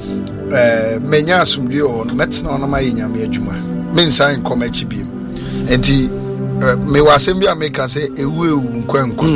eh menya asumdwe o no metena no ma yenyame adwuma me nsan komachi biem enti me wasem bia me ka say ewu ewu nkwanko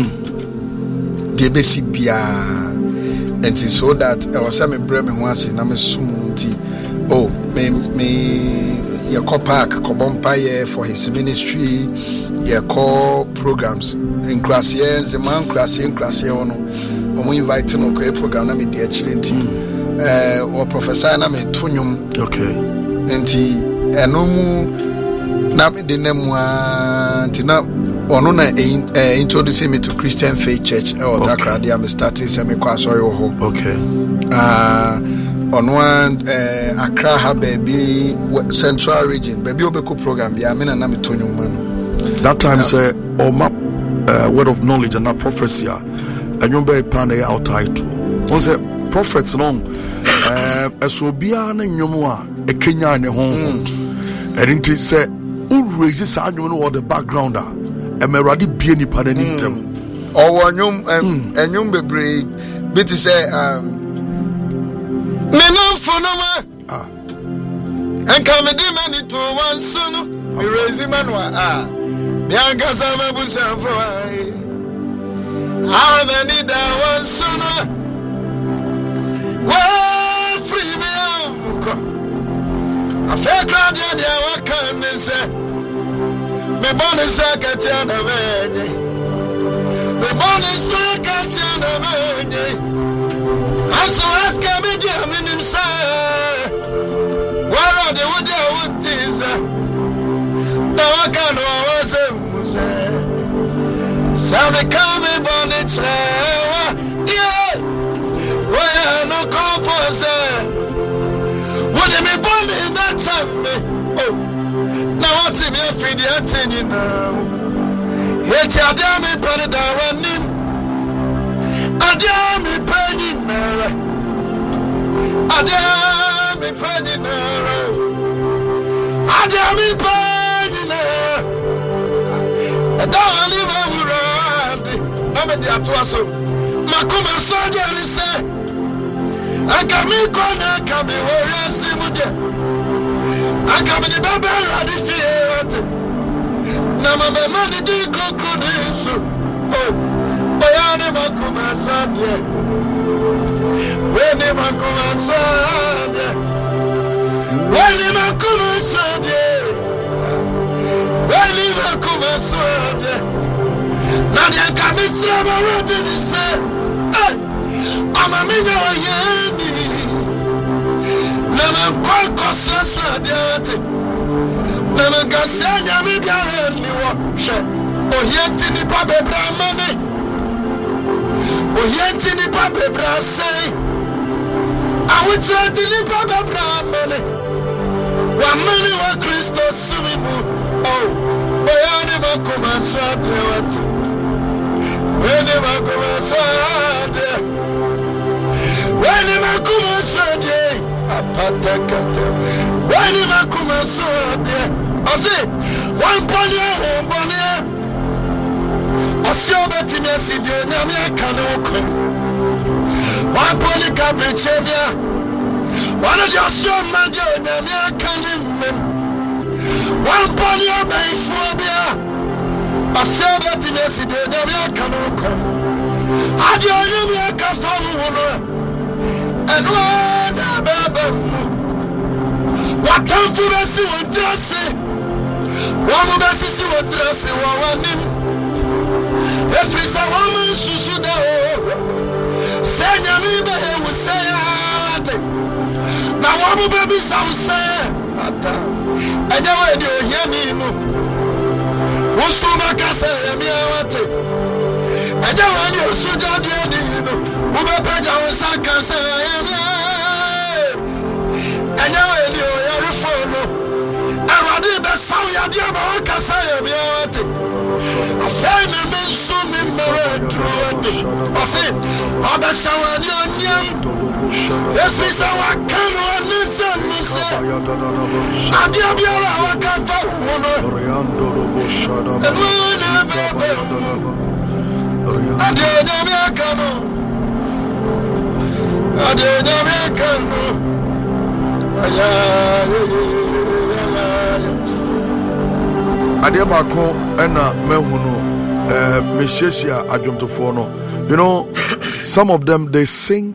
de besi bia enti so that I was me bre me ho ase na me sum nti oh me me ye call park Kobompa for his ministry ye call programs in Krasie Zeman Krasie in Krasie ono omo invite no ko program na me de akire nti eh o professor na me tonwum okay nti eno mu na me de namu nti na ono na eh, introducing me to Christian Faith Church e o Takrade am starting say me kwa sorry ho okay ah uh, on one uh, Accra ha baby Central region baby obeko program bia me na na me tonwum no that time yeah. say or map uh, word of knowledge and that prophecy and you be pan a out title on say prophets long uh so bia na nwomu a e Kenya ne ho and it say who raises anyone or the background a emeradi bie ni pan ni tem or nyom enyom bebre bit say um me no fonoma ah and come di many to one son me raise manwa ah me angasa mabusa for ai how many da one son well free me amko a fair crowd ya wa kan say me bonus akatia na me me bonus akatia na me aso ask me dia minim say where are the wood I want is now I can was say some come born it yeah where no come for say would me born in that time oh now what me free the attention now yet ya damn me born it running adia me penny mera adia me penny mera adia me penny mera don't leave me around I'm at the atuaso makuma soja ni say akami kona kami warrior simude akami the baba radi fiat na mama mani di kokunisu oh bayani makuma soja When ma commençade When ma commençade When ma commençade Nadia kamisra barode ni se eh ama minga yendi na ma kwako sasa diate na ma gasanya mi biare ni wo hwe oyenti ni pa bebra mane oyenti ni pa bebra sei awuchenti ni pa bebra mane wa mani wa Kristo sumimu oh oyani makomansa dewati wene makomansa de wene makomansa de apatakata wene makomansa de ose one ponya hombonia ose obeti mi aside na mi aka na okun one ponya kabechebia one of your son madio na mi aka ni mem one ponya baifobia ose obeti mi aside na mi aka na okun adio ni mi aka fawo no eno na baba watanfu besi wodrase wamu besi si wodrase wawanim efrisa wamu susu da o senya mi be wusayate na wamu bebi sa wusaya ata enya we ni ohiani mu usuma kase mi awate enya we ni osuja de ni no ubepeja wusaka se mi enya we ni oyarifo no arade be saw ya dia ma kasa ya mi awate afena me so me meredruate ose oda shawani onyam yesu sa wakano anisa nise adia biara wakafa wono oriando robo shada adia nyame akano adia nyame akano aya adia bako ena mehuno eh mesheshia adwomtofo no you know some of them they sing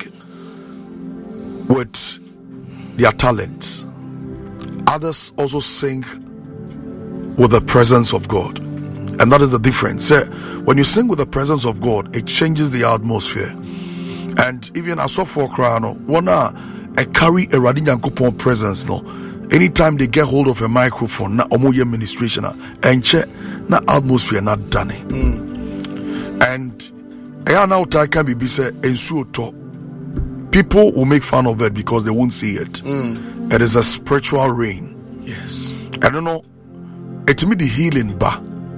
with their talent, others also sing with the presence of God, and that is the difference. So when you sing with the presence of God, it changes the atmosphere. And even as of for crano wanna a carry a radinyankopon presence no anytime they get hold of a microphone na omoye administration and check na atmosphere not done mm. and I now can be say ensuo top people will make fun of it because they won't see it. Mm. It is a spiritual rain. Yes. I don't know. It me the healing ba. Mm.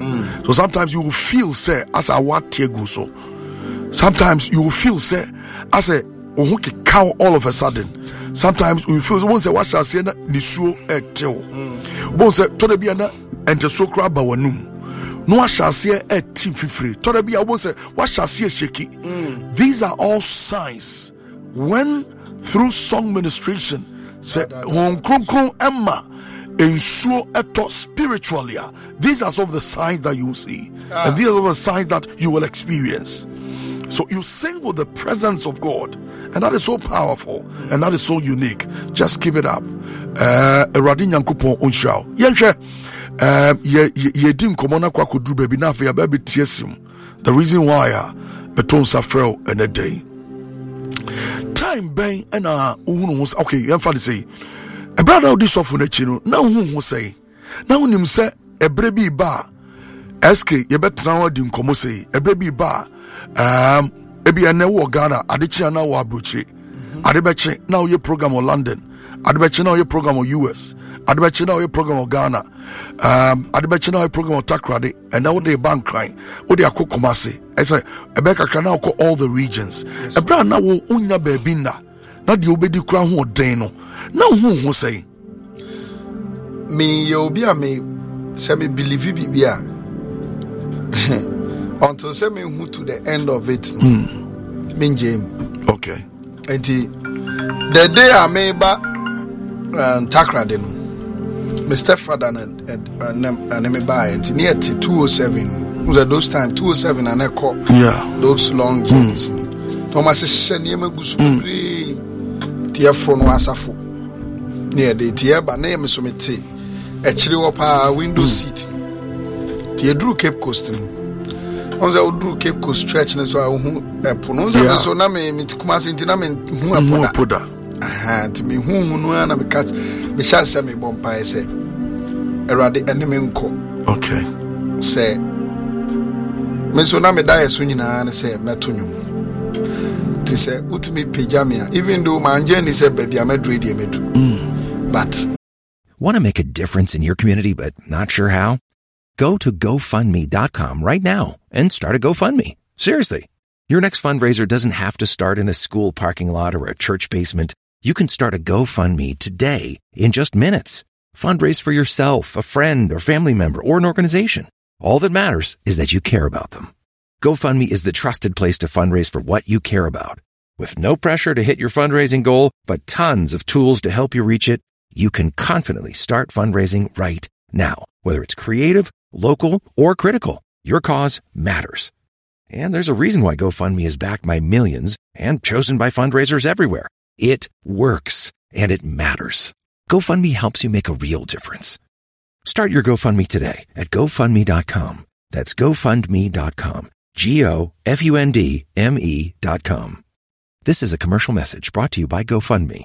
Mm. So sometimes you will feel say as a what go so. Sometimes you will feel say as a cow all of a sudden. Sometimes you feel one say what shall say na nisuo etel. One say to the biana ente so kra ba wanum. No what shall say et team fifri. To the bia one say what shall say shaky. These are all signs when through song ministration say hon kron kron emma ensuo eto spiritually. These are some of the signs that you see, ah. and these are some of the signs that you will experience. So you sing with the presence of God, and that is so powerful, mm. and that is so unique. Just keep it up. Eradin Yankupon unshao. Yenche um ye ye dim komona kwa kudu baby na fe baby tiesim. The reason why uh beton safrel in a day. Time bang and uh okay, you have to say a brother this of na chino na hu say. Na unim say e brebi ba S K ye betra wadi nkomo say e brebi ba um ebi ene wo Ghana adechi na wo abrochi adebechi na wo program o London adebechi na wo program o U S adebechi na wo program o Ghana um adebechi na wo program o Takrade and now they bank crying wo dey akokomase I say ebeka kana ko all the regions e bra na wo unya baby na na de obedi kura ho den no na hu hu say me ye obi a me say me believe bibia until say me who to the end of it mm. me James okay and the day I made ba um, Takrade no my stepfather and and and me buy and near to two oh seven was at those time two oh seven and I call yeah those long journeys mm. Thomas send me gusupri tia from wasafo near the tia ba na me so me te e chiri wo pa window seat tia drew Cape Coast on the old Cape Coast stretch na so hu pronounce so na me me kuma se ntina me hu apoda aha nti me hu hu no na me catch me chance me bompa say erade eneme nko okay say me so na me die so nyina na say metonwum ti say utumi pejamia even though my journey say baby amedu e medu but want to make a difference in your community but not sure how? Go to go fund me dot com right now and start a GoFundMe. Seriously. Your next fundraiser doesn't have to start in a school parking lot or a church basement. You can start a GoFundMe today in just minutes. Fundraise for yourself, a friend, or family member, or an organization. All that matters is that you care about them. GoFundMe is the trusted place to fundraise for what you care about. With no pressure to hit your fundraising goal, but tons of tools to help you reach it, you can confidently start fundraising right now. Whether it's creative, local, or critical, your cause matters. And there's a reason why GoFundMe is backed by millions and chosen by fundraisers everywhere. It works, and it matters. GoFundMe helps you make a real difference. Start your GoFundMe today at go fund me dot com. That's go fund me dot com. G O F U N D M E dot com. This is a commercial message brought to you by GoFundMe.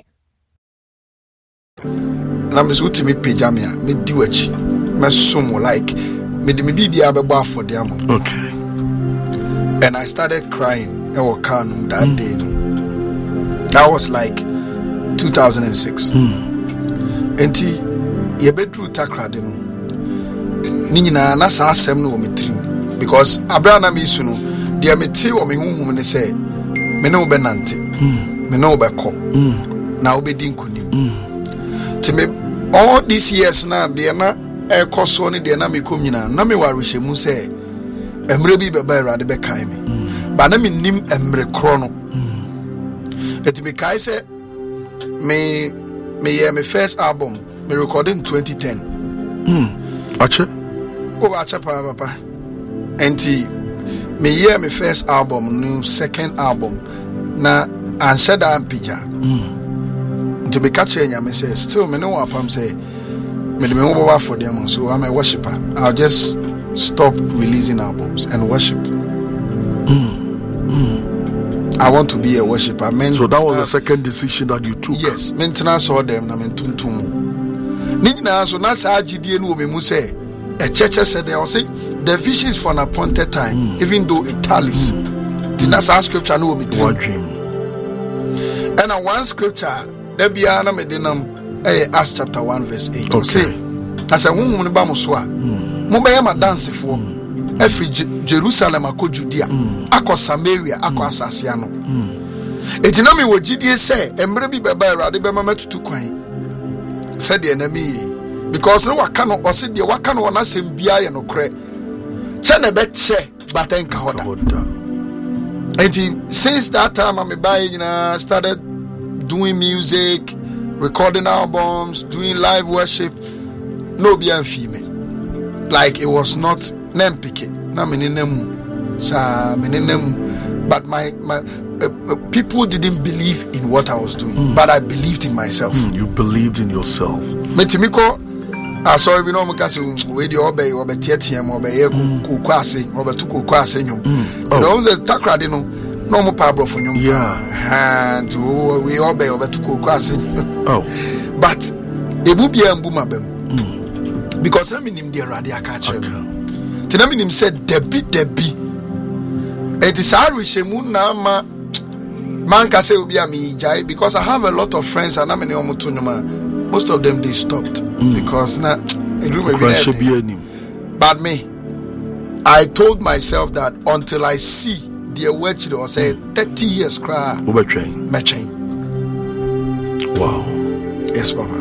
Na me so timi pejamia me diwachi me sumo like me de me bibia beba for them. Okay. And I started crying. I was calm that mm. day. That was like two thousand six. Mm. Enti ye bedru Takrade no. Ni nyina na sa asem no me trim because Abraham mi su no de me te wo me honhom ne say me ne wo benante. Mm. Me ne wo beko. Mm. Na wo bedi nkonim. Mm. To me all these years now they na e koso ni de na me kom nyina na me ware hyemu say emre bi beba irade be kai me ba na me nim emre kro no et me kai say me me yeah, me first album me recorded in twenty ten mm ache o ache pa papa enti me yeah, me first album new second album na anshada ampija mm to me catch me say still me know apam say me me over for them so I'm a worshiper. I'll just stop releasing albums and worship. Mm. Mm. I want to be a worshiper. Men, so that was the second decision that you took. Yes, maintenance saw them na mentuntum. Nina so na sa agidie no me mu say a church said they will say the vision is for an appointed time mm. even though it tallies. Mm. The nasa scripture no me one dream. And a one scripture there be ana me denam eh Acts chapter one verse eight. Okay. Say as a woman ba mo so a mo Mobile ma dance for every Jerusalem ako Judea, ako Samaria, ako Asasiano. Etinami wo G D say, emre bi beba rade be mama tutu kwan. Said the enemy because no wakano or said the wakano wana sem bia no kre. Chene be che batenka hoda. And since that time I'm by you know started doing music, recording albums, doing live worship. No be a female. Like it was not nempike. Na meninem sa meninem. But my my uh, uh, people didn't believe in what I was doing, mm. but I believed in myself. Mm, you believed in yourself. Metimiko I saw you know because we the obey or be tietiem or be ku kwase or be tu ku kwase nyum. You know the takrade no no mo pabro for nyum. Yeah. And we obey or be tu ku kwase. Oh. But ebu bia mbu mabem. Because I mean him the radia catch him. Tina mean him said debi debi. It is Irish na ma man ka say obi ami jai because I have a lot of friends and I mean omutunuma. Most of them they stopped mm. because na but me I told myself that until I see the word or say thirty years cry over train matching. Wow. Yes, Papa.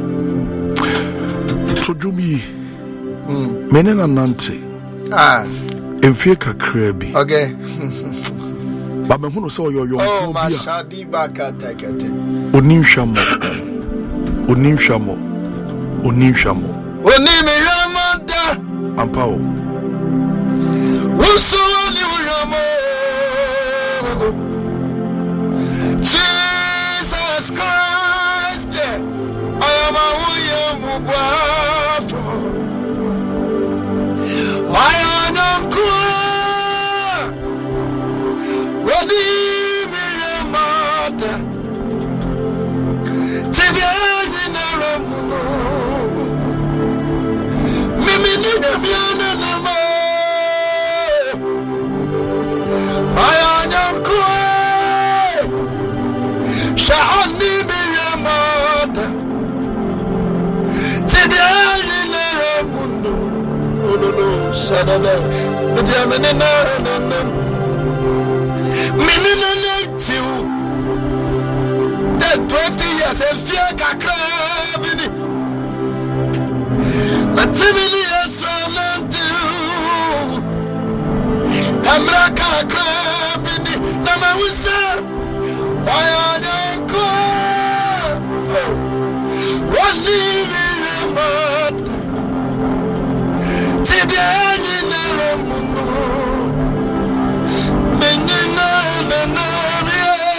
To do me menena nante ah emfie kakra bi okay ba me hunu so yo yo oh ma shadi baka takete oninhwamo oninhwamo oninhwamo onimiramada ampao wuso ni uramo Jesus Christ I am a wuye mubafo I am a cool onimiramada tibia twenty years and fear kakabini Matimini yasanantu America kakabini Nama wisa Wayanyanko Wani mirimata Tibiani naramuno Menina nanami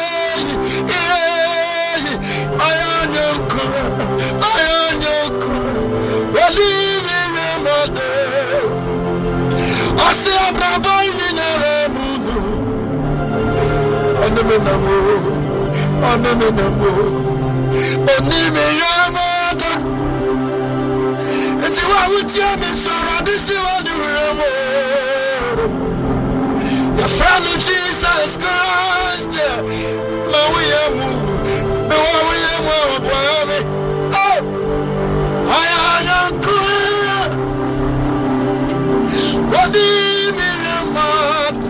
Ayanyanko Ayanyanko Wali mirimata Ase abrabai naramuno Anemenamu Anemenamu Onimiramada Eti wa utia mi sora disi wa ni uramo Your friend Jesus Christ Ma wiyamu Me wa wiyamu wapwame Oh Ayanyanku Onimiramada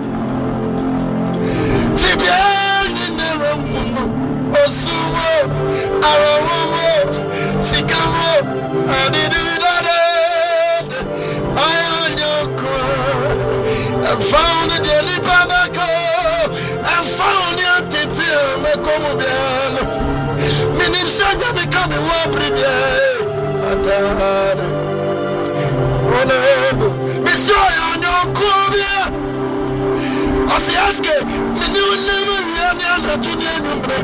Tibiani neramuno Osuwo Arawowo Sikamo Adididade Ayanyoko I found the daily babako I found your titi Mekomo biano Minim sanya mikami wabribye Atahado Olebo Misyo yanyoko bia Asiaske Mini unemu Yani anatuni enyumbre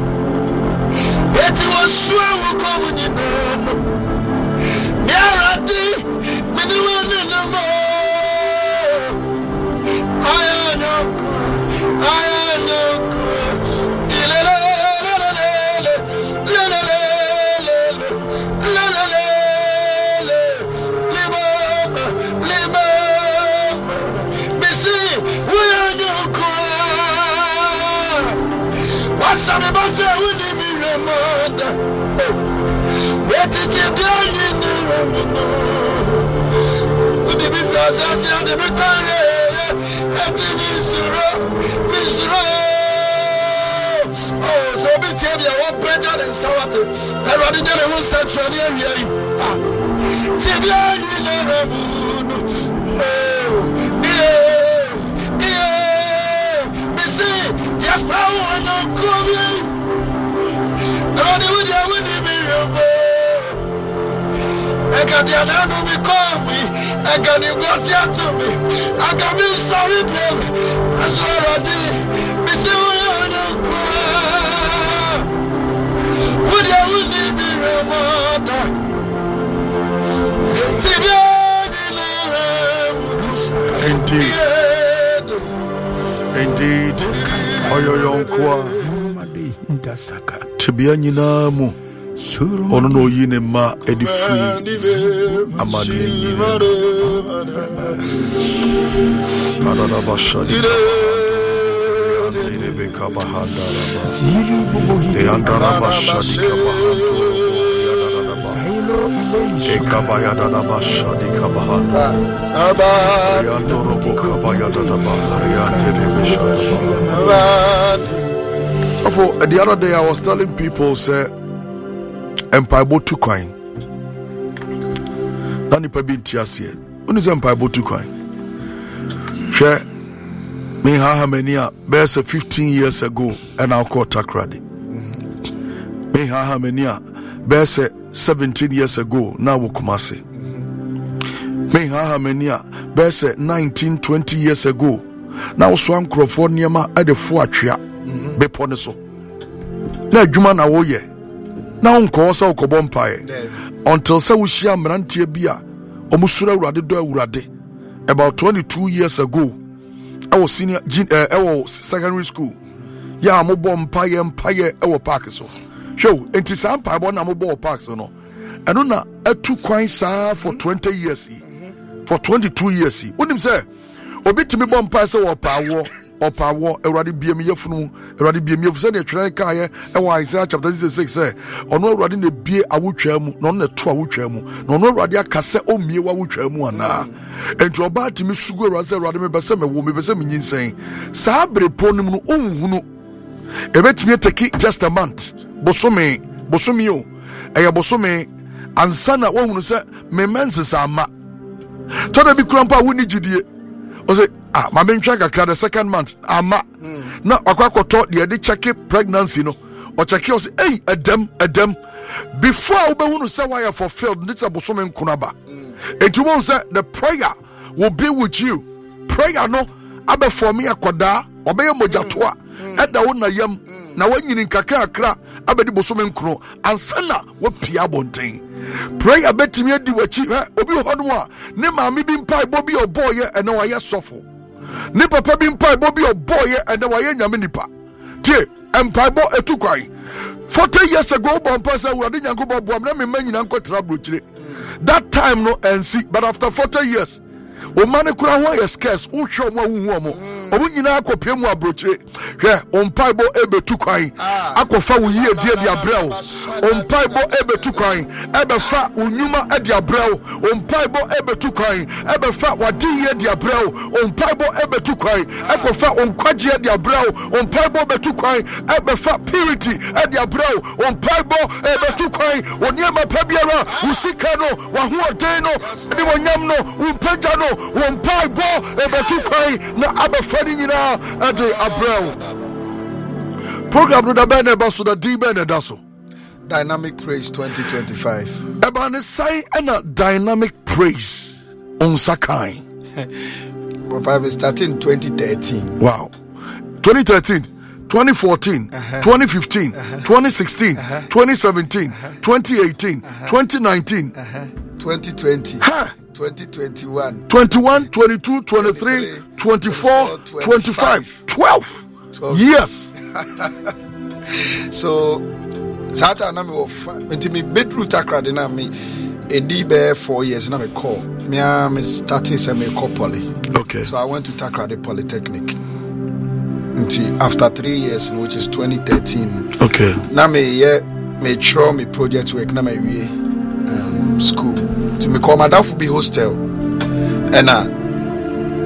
Eti wasua wukomu nyinano Miaradi Mini wanenamo Ayanyoko Ayanyoko Ilelelelelele Lelelelele Lelelelele Limama Limama Misi Uyanyoko Wasame base unimi Ramada Eti tibiani ni ramino Sasia de Mekane, Etini Suro, Misro. Oh, so be Tabia, one preacher and Sawato. Everybody know who's central here. Tabia, you never move. Oh, yeah, yeah. Missy, your flower, no coming. Everybody with your winning me. I got the man who call me. I got you got here to me. I got me sorry, baby. That's all I did. Me say, we are not cry. Would you need me, mother? Indeed. Indeed. Oyo yonkwa. Tibia nyina mu. Ono no yine ma edifi amani nyina. Madada bashadi. Yandere beka bahanda raba. Yandara bashadi kabahanda. Ekabaya dada bashadi kabahanda. Yandoro bokabaya dada bahari yandere beshadi. For the other day, I was telling people, say, Empire bought two coin. Then you probably tiasie. When is Empire bought two coin? Share me how many are best fifteen years ago, and I'll call Takradi. Me how many are best seventeen years ago, now Wukumase. Me how many are best nineteen, twenty years ago, now Swam Crofoniama at the Fuatria. Bepone so na adwuma na wo ye na onko so okobom pae until say we share mrantie bia omusura awurade do awurade about twenty-two years ago I was senior uh, I was secondary school ya mo bom pae pae e wo park so show enti sam pae bo na mo bo park so no eno na atu kwan saa for twenty years for twenty-two years onim say obitimi bom pae say wo pawo Opa wo Ewurade biam yefunu Ewurade biam yefu se na twere ka ye e wa Isaiah chapter sixty-six say ono Ewurade na bie awotwa mu na ono na to awotwa mu na ono Ewurade akase omie wa awotwa mu ana enti oba timi sugu Ewurade se Ewurade me bese me wo me bese me nyinsen saa brepo nim no onhunu ebetimi take just a month bosome bosome o eye bosome ansana wo hunu se me menses ama to da bi krampa woni gidie o se ah, my main check the second month. Ama mm. na akwakoto the dey check pregnancy no. Or check you say, hey, a dem, a dem. Before we want to say why you fulfilled, it's a bosome kunaba. And you won't say the prayer will be with you. Prayer no, abe for me akoda, obey mojatoa. At the one yam, na when you in kakra kra, abe di bosome kuno, and sana what pia bonte. Prayer bet me di wachi, obi hodwa, ne mami bin pai bobi or boy, and no I suffer. Ne papa bin pai bobi or boy and the way nyaminipa. Tie empire bo etukwai. Forty years ago, bon person we didn't go bob na me man yin trouble. That time no N C, but after forty years, o man kura ho is scarce, wo hwe mo hu mo. O nyina akopie mu abrochire. Hwe empire bo ebetukwai. Akofa wo yie die dia brel. Empire bo ebetukwai. Ebefa unyuma e dia brel. Empire bo ebetukwai. Ebefa wadi ye dia brel. Empire bo ebetukwai. Akofa onkwaje dia brel. Empire bo betukwai. Ebefa purity e dia brel. Empire bo ebetukwai. Onyema pabiara usika no wa hu oden no ni wonyam no umpaja no empire bo ebetukwai na abefa nyina ade abrel. Program no da bene baso da di bene daso. Dynamic Praise twenty twenty-five. Eba ne sai na Dynamic Praise on Sakai. But I started in twenty thirteen. Wow. twenty thirteen, twenty fourteen, uh-huh. twenty fifteen, uh-huh. twenty sixteen, uh-huh. twenty seventeen, uh-huh. twenty eighteen, uh-huh. twenty nineteen, uh-huh. twenty twenty. Huh. twenty twenty-one. twenty-one, twenty-two, twenty-three, twenty-four, twenty-five, twelve. twelve years. So Sata na me of into me bedroom takra de na me a D be four years na me call. Me am starting say me call poly. Okay. So I went to Takra the Polytechnic. Until after three years, which is twenty thirteen. Okay. Na me yeah me throw me project work na me we um school. To me call madam for be hostel. And uh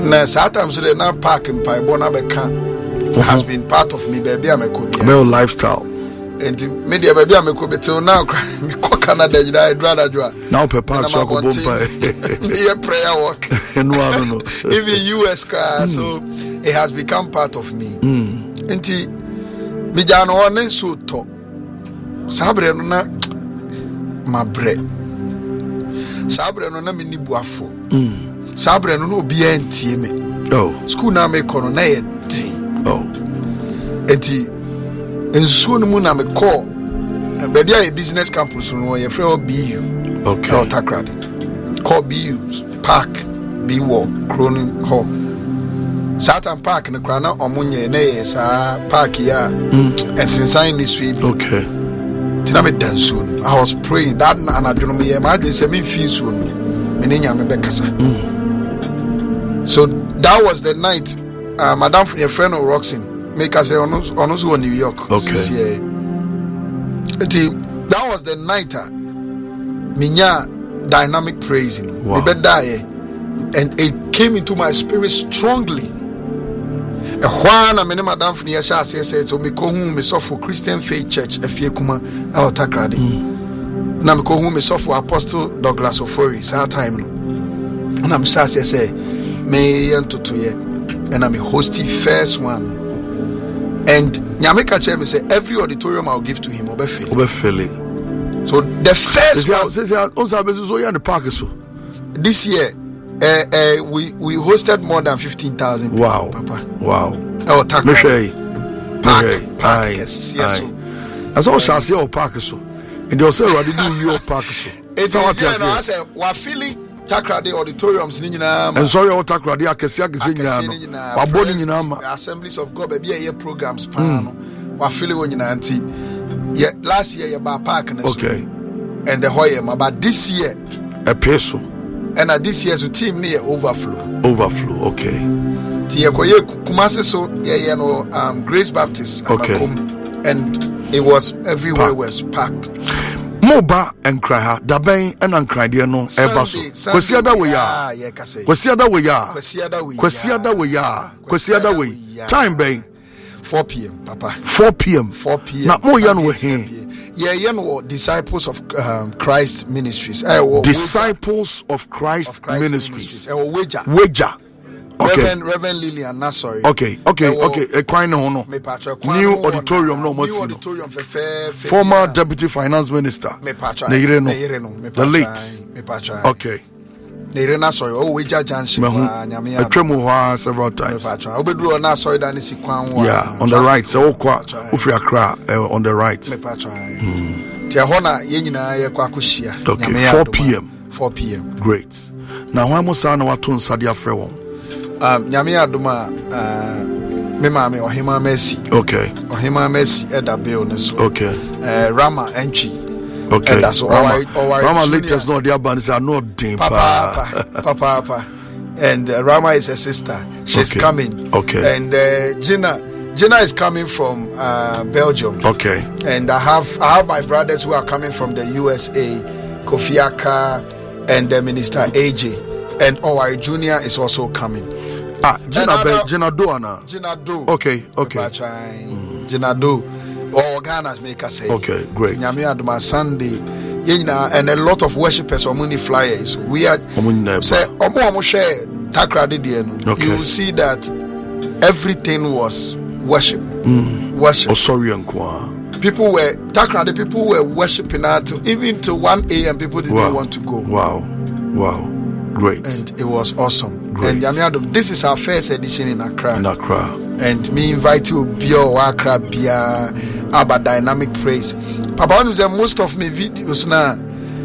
na sometimes the na park in Paibo na beka has been part of me baby amekobia my lifestyle and media baby amekobia till now me ko Canada you I rather do now per park so go bomba me prayer work no I don't know even U S car mm. so it has become part of me mm. enti me jano one so to sabre no na mabre sabre no na me ni buafo mm. sabre no no obi antie me oh school na me kono na ye din oh enti ensuo no mu na me call baby a business campus no ye frɛ B U okay no takrad call B U park B walk cronin hall Satan park no kra na omunye na ye sa park ya and since I ni sweep okay tina me danso I was praying that na anadwono me ye ma adwen se me feel so no me ne nya me be kasa so that was the night uh, madam your friend Roxin make us say on on so New York okay this year. That was the night uh, minya dynamic praising wow. Me be die and it came into my spirit strongly. A Juan and madam for your shall say so me ko hu me so for Christian Faith Church afie kuma our takrade na me ko hu me so for Apostle Douglas Ofori sa time no and I'm sure say me yantoto ye and I'm hosting first one and nyameka che me say every auditorium I'll give to him obefill obefill so the first one say say on service so you in the park so this year uh, uh, we we hosted more than fifteen thousand people. Wow, papa wow. Oh, tak me park park yes yes so as all shall say o park so and they say what do you park so it's what you say we feeling takrade auditoriums ni nyina and sorry o takrade akese akese nyina wa boni nyina ma Assemblies of God be here programs pan no wa feeling wo nyina anti yeah last year ya ba park na so okay and the hoye ma but this year a peso and uh, this year's team near overflow overflow okay ti ekoye kumase so yeah you know um Grace Baptist okay. and it was everywhere packed. Was packed moba and cry ha da ben and an cry there no eba so kwesi ada we ya kwesi ada we ya kwesi ada we ya kwesi ada we time ben four p.m. papa four p.m. four p.m. na mo ya no he yeah yeah no disciples of um, Christ Ministries uh, disciples of Christ, of Christ Ministries, Ministries. Uh, weja weja okay. Reverend, Reverend Lillian Nasori. Okay, okay, uh, okay. A crying no no. New auditorium no more. Former Deputy Finance Minister. The late. Okay. Nerena soy o weja junction wa nyame ya. Atwemu ho several times. Obedru na soy da ni sikwan wa. Yeah, on the right. So okwa Ufri Accra on the right. Me patwa. Ti ho na ye nyina ye kwa akohia. Okay, four p.m. four p.m. Great. Now why must I know what to nsade afre won? Um nyame adoma uh me mama Ohima Mercy. Okay. Ohima Mercy eda bill ne so. Okay. Uh Rama Entry. Okay. That's all Rama, right. All right. Rama latest no their bands are not dim papa papa papa. And uh, Rama is a sister. She's okay. coming. Okay. And uh, Gina Gina is coming from uh, Belgium. Okay. And I have I have my brothers who are coming from the U S A, Kofi Aka and the Minister A J. And Owari Junior is also coming. Ah, Gina Be, Gina Do ana. Gina Do. Okay, okay. Mm. Gina Do. All Ghana's make us say. Okay, great. Nyame adoma Sunday. And a lot of worshippers on many flyers. We are say omo omo share takrade de no. You will see that everything was worship. Mm. Worship. Oh, sorry, Nkwa. People were takrade. People were worshiping out to, even to one a.m. People didn't wow. want to go. Wow, wow, great. And it was awesome. Great. And Nyame adom, this is our first edition in Accra. In Accra. And me invite you Bio Accra Bia about dynamic praise. Papa, most of my videos now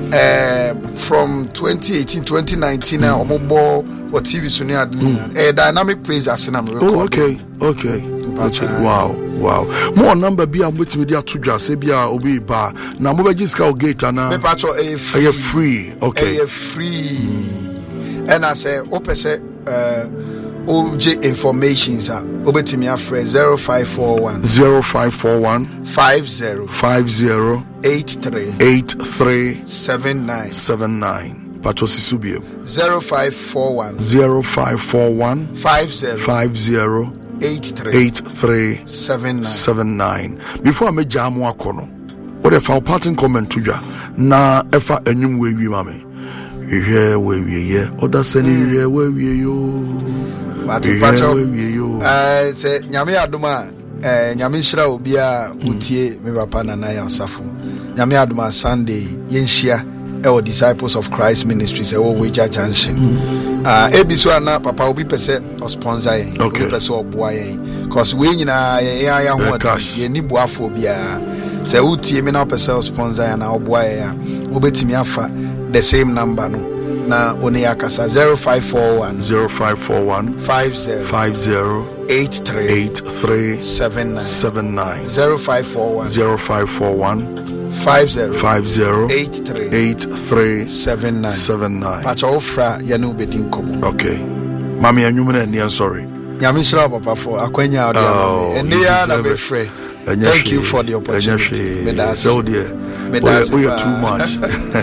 uh, from twenty eighteen, twenty nineteen now mm. or T V Sunia mm. uh, dynamic praise as in oh, okay, okay. okay. Wow, wow. More number be I'm with media to just say be obi ba. Now mobile just go gate and me pacho a free. A free. Okay. A free. Mm. And I say open say uh O J informations are obetimi afre zero five four one zero five four one five zero five zero eight three eight three seven nine seven nine. Patrosi Subiem. zero five four one zero five four one five zero five zero eight three eight three seven nine seven nine. Before I make jamu akono, what if our parting comment to ya na efa enyum we wi mame. You hear we we ye, oda seni hear we we yo. Mati pacho. Eh se nyame aduma eh nyame shira obi a mutie me papa na na yansafo. Nyame aduma Sunday yenhia e Disciples of Christ Ministries e wo Weja Junction. Ah ebiso ana papa obi pese o sponsor yen, obi pese o boa yen cause we nyina yen ya ho ye ni boafo bia. Se utie me na pese o sponsor yen na o boa yen obetimi afa the same number no na oni akasa zero five four one zero five four one five zero five zero eight three eight three seven nine seven nine zero five four one zero five four one five zero five zero eight three eight three seven nine seven nine. But ofra yanu bedin komo. Okay. Mami anyumene ni sorry. Nyame shira papa for akwanya ade oh, and they are na be free. Thank you for the opportunity. Me das. So dear. Me das. We are too much.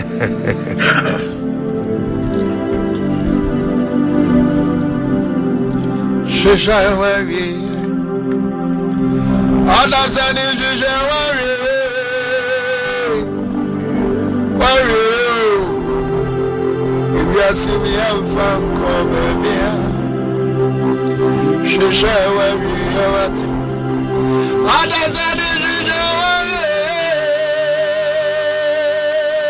Shisha wawi. Oda sani shisha wawi. Wawi. If you see me I'm fan call baby. Shisha wawi.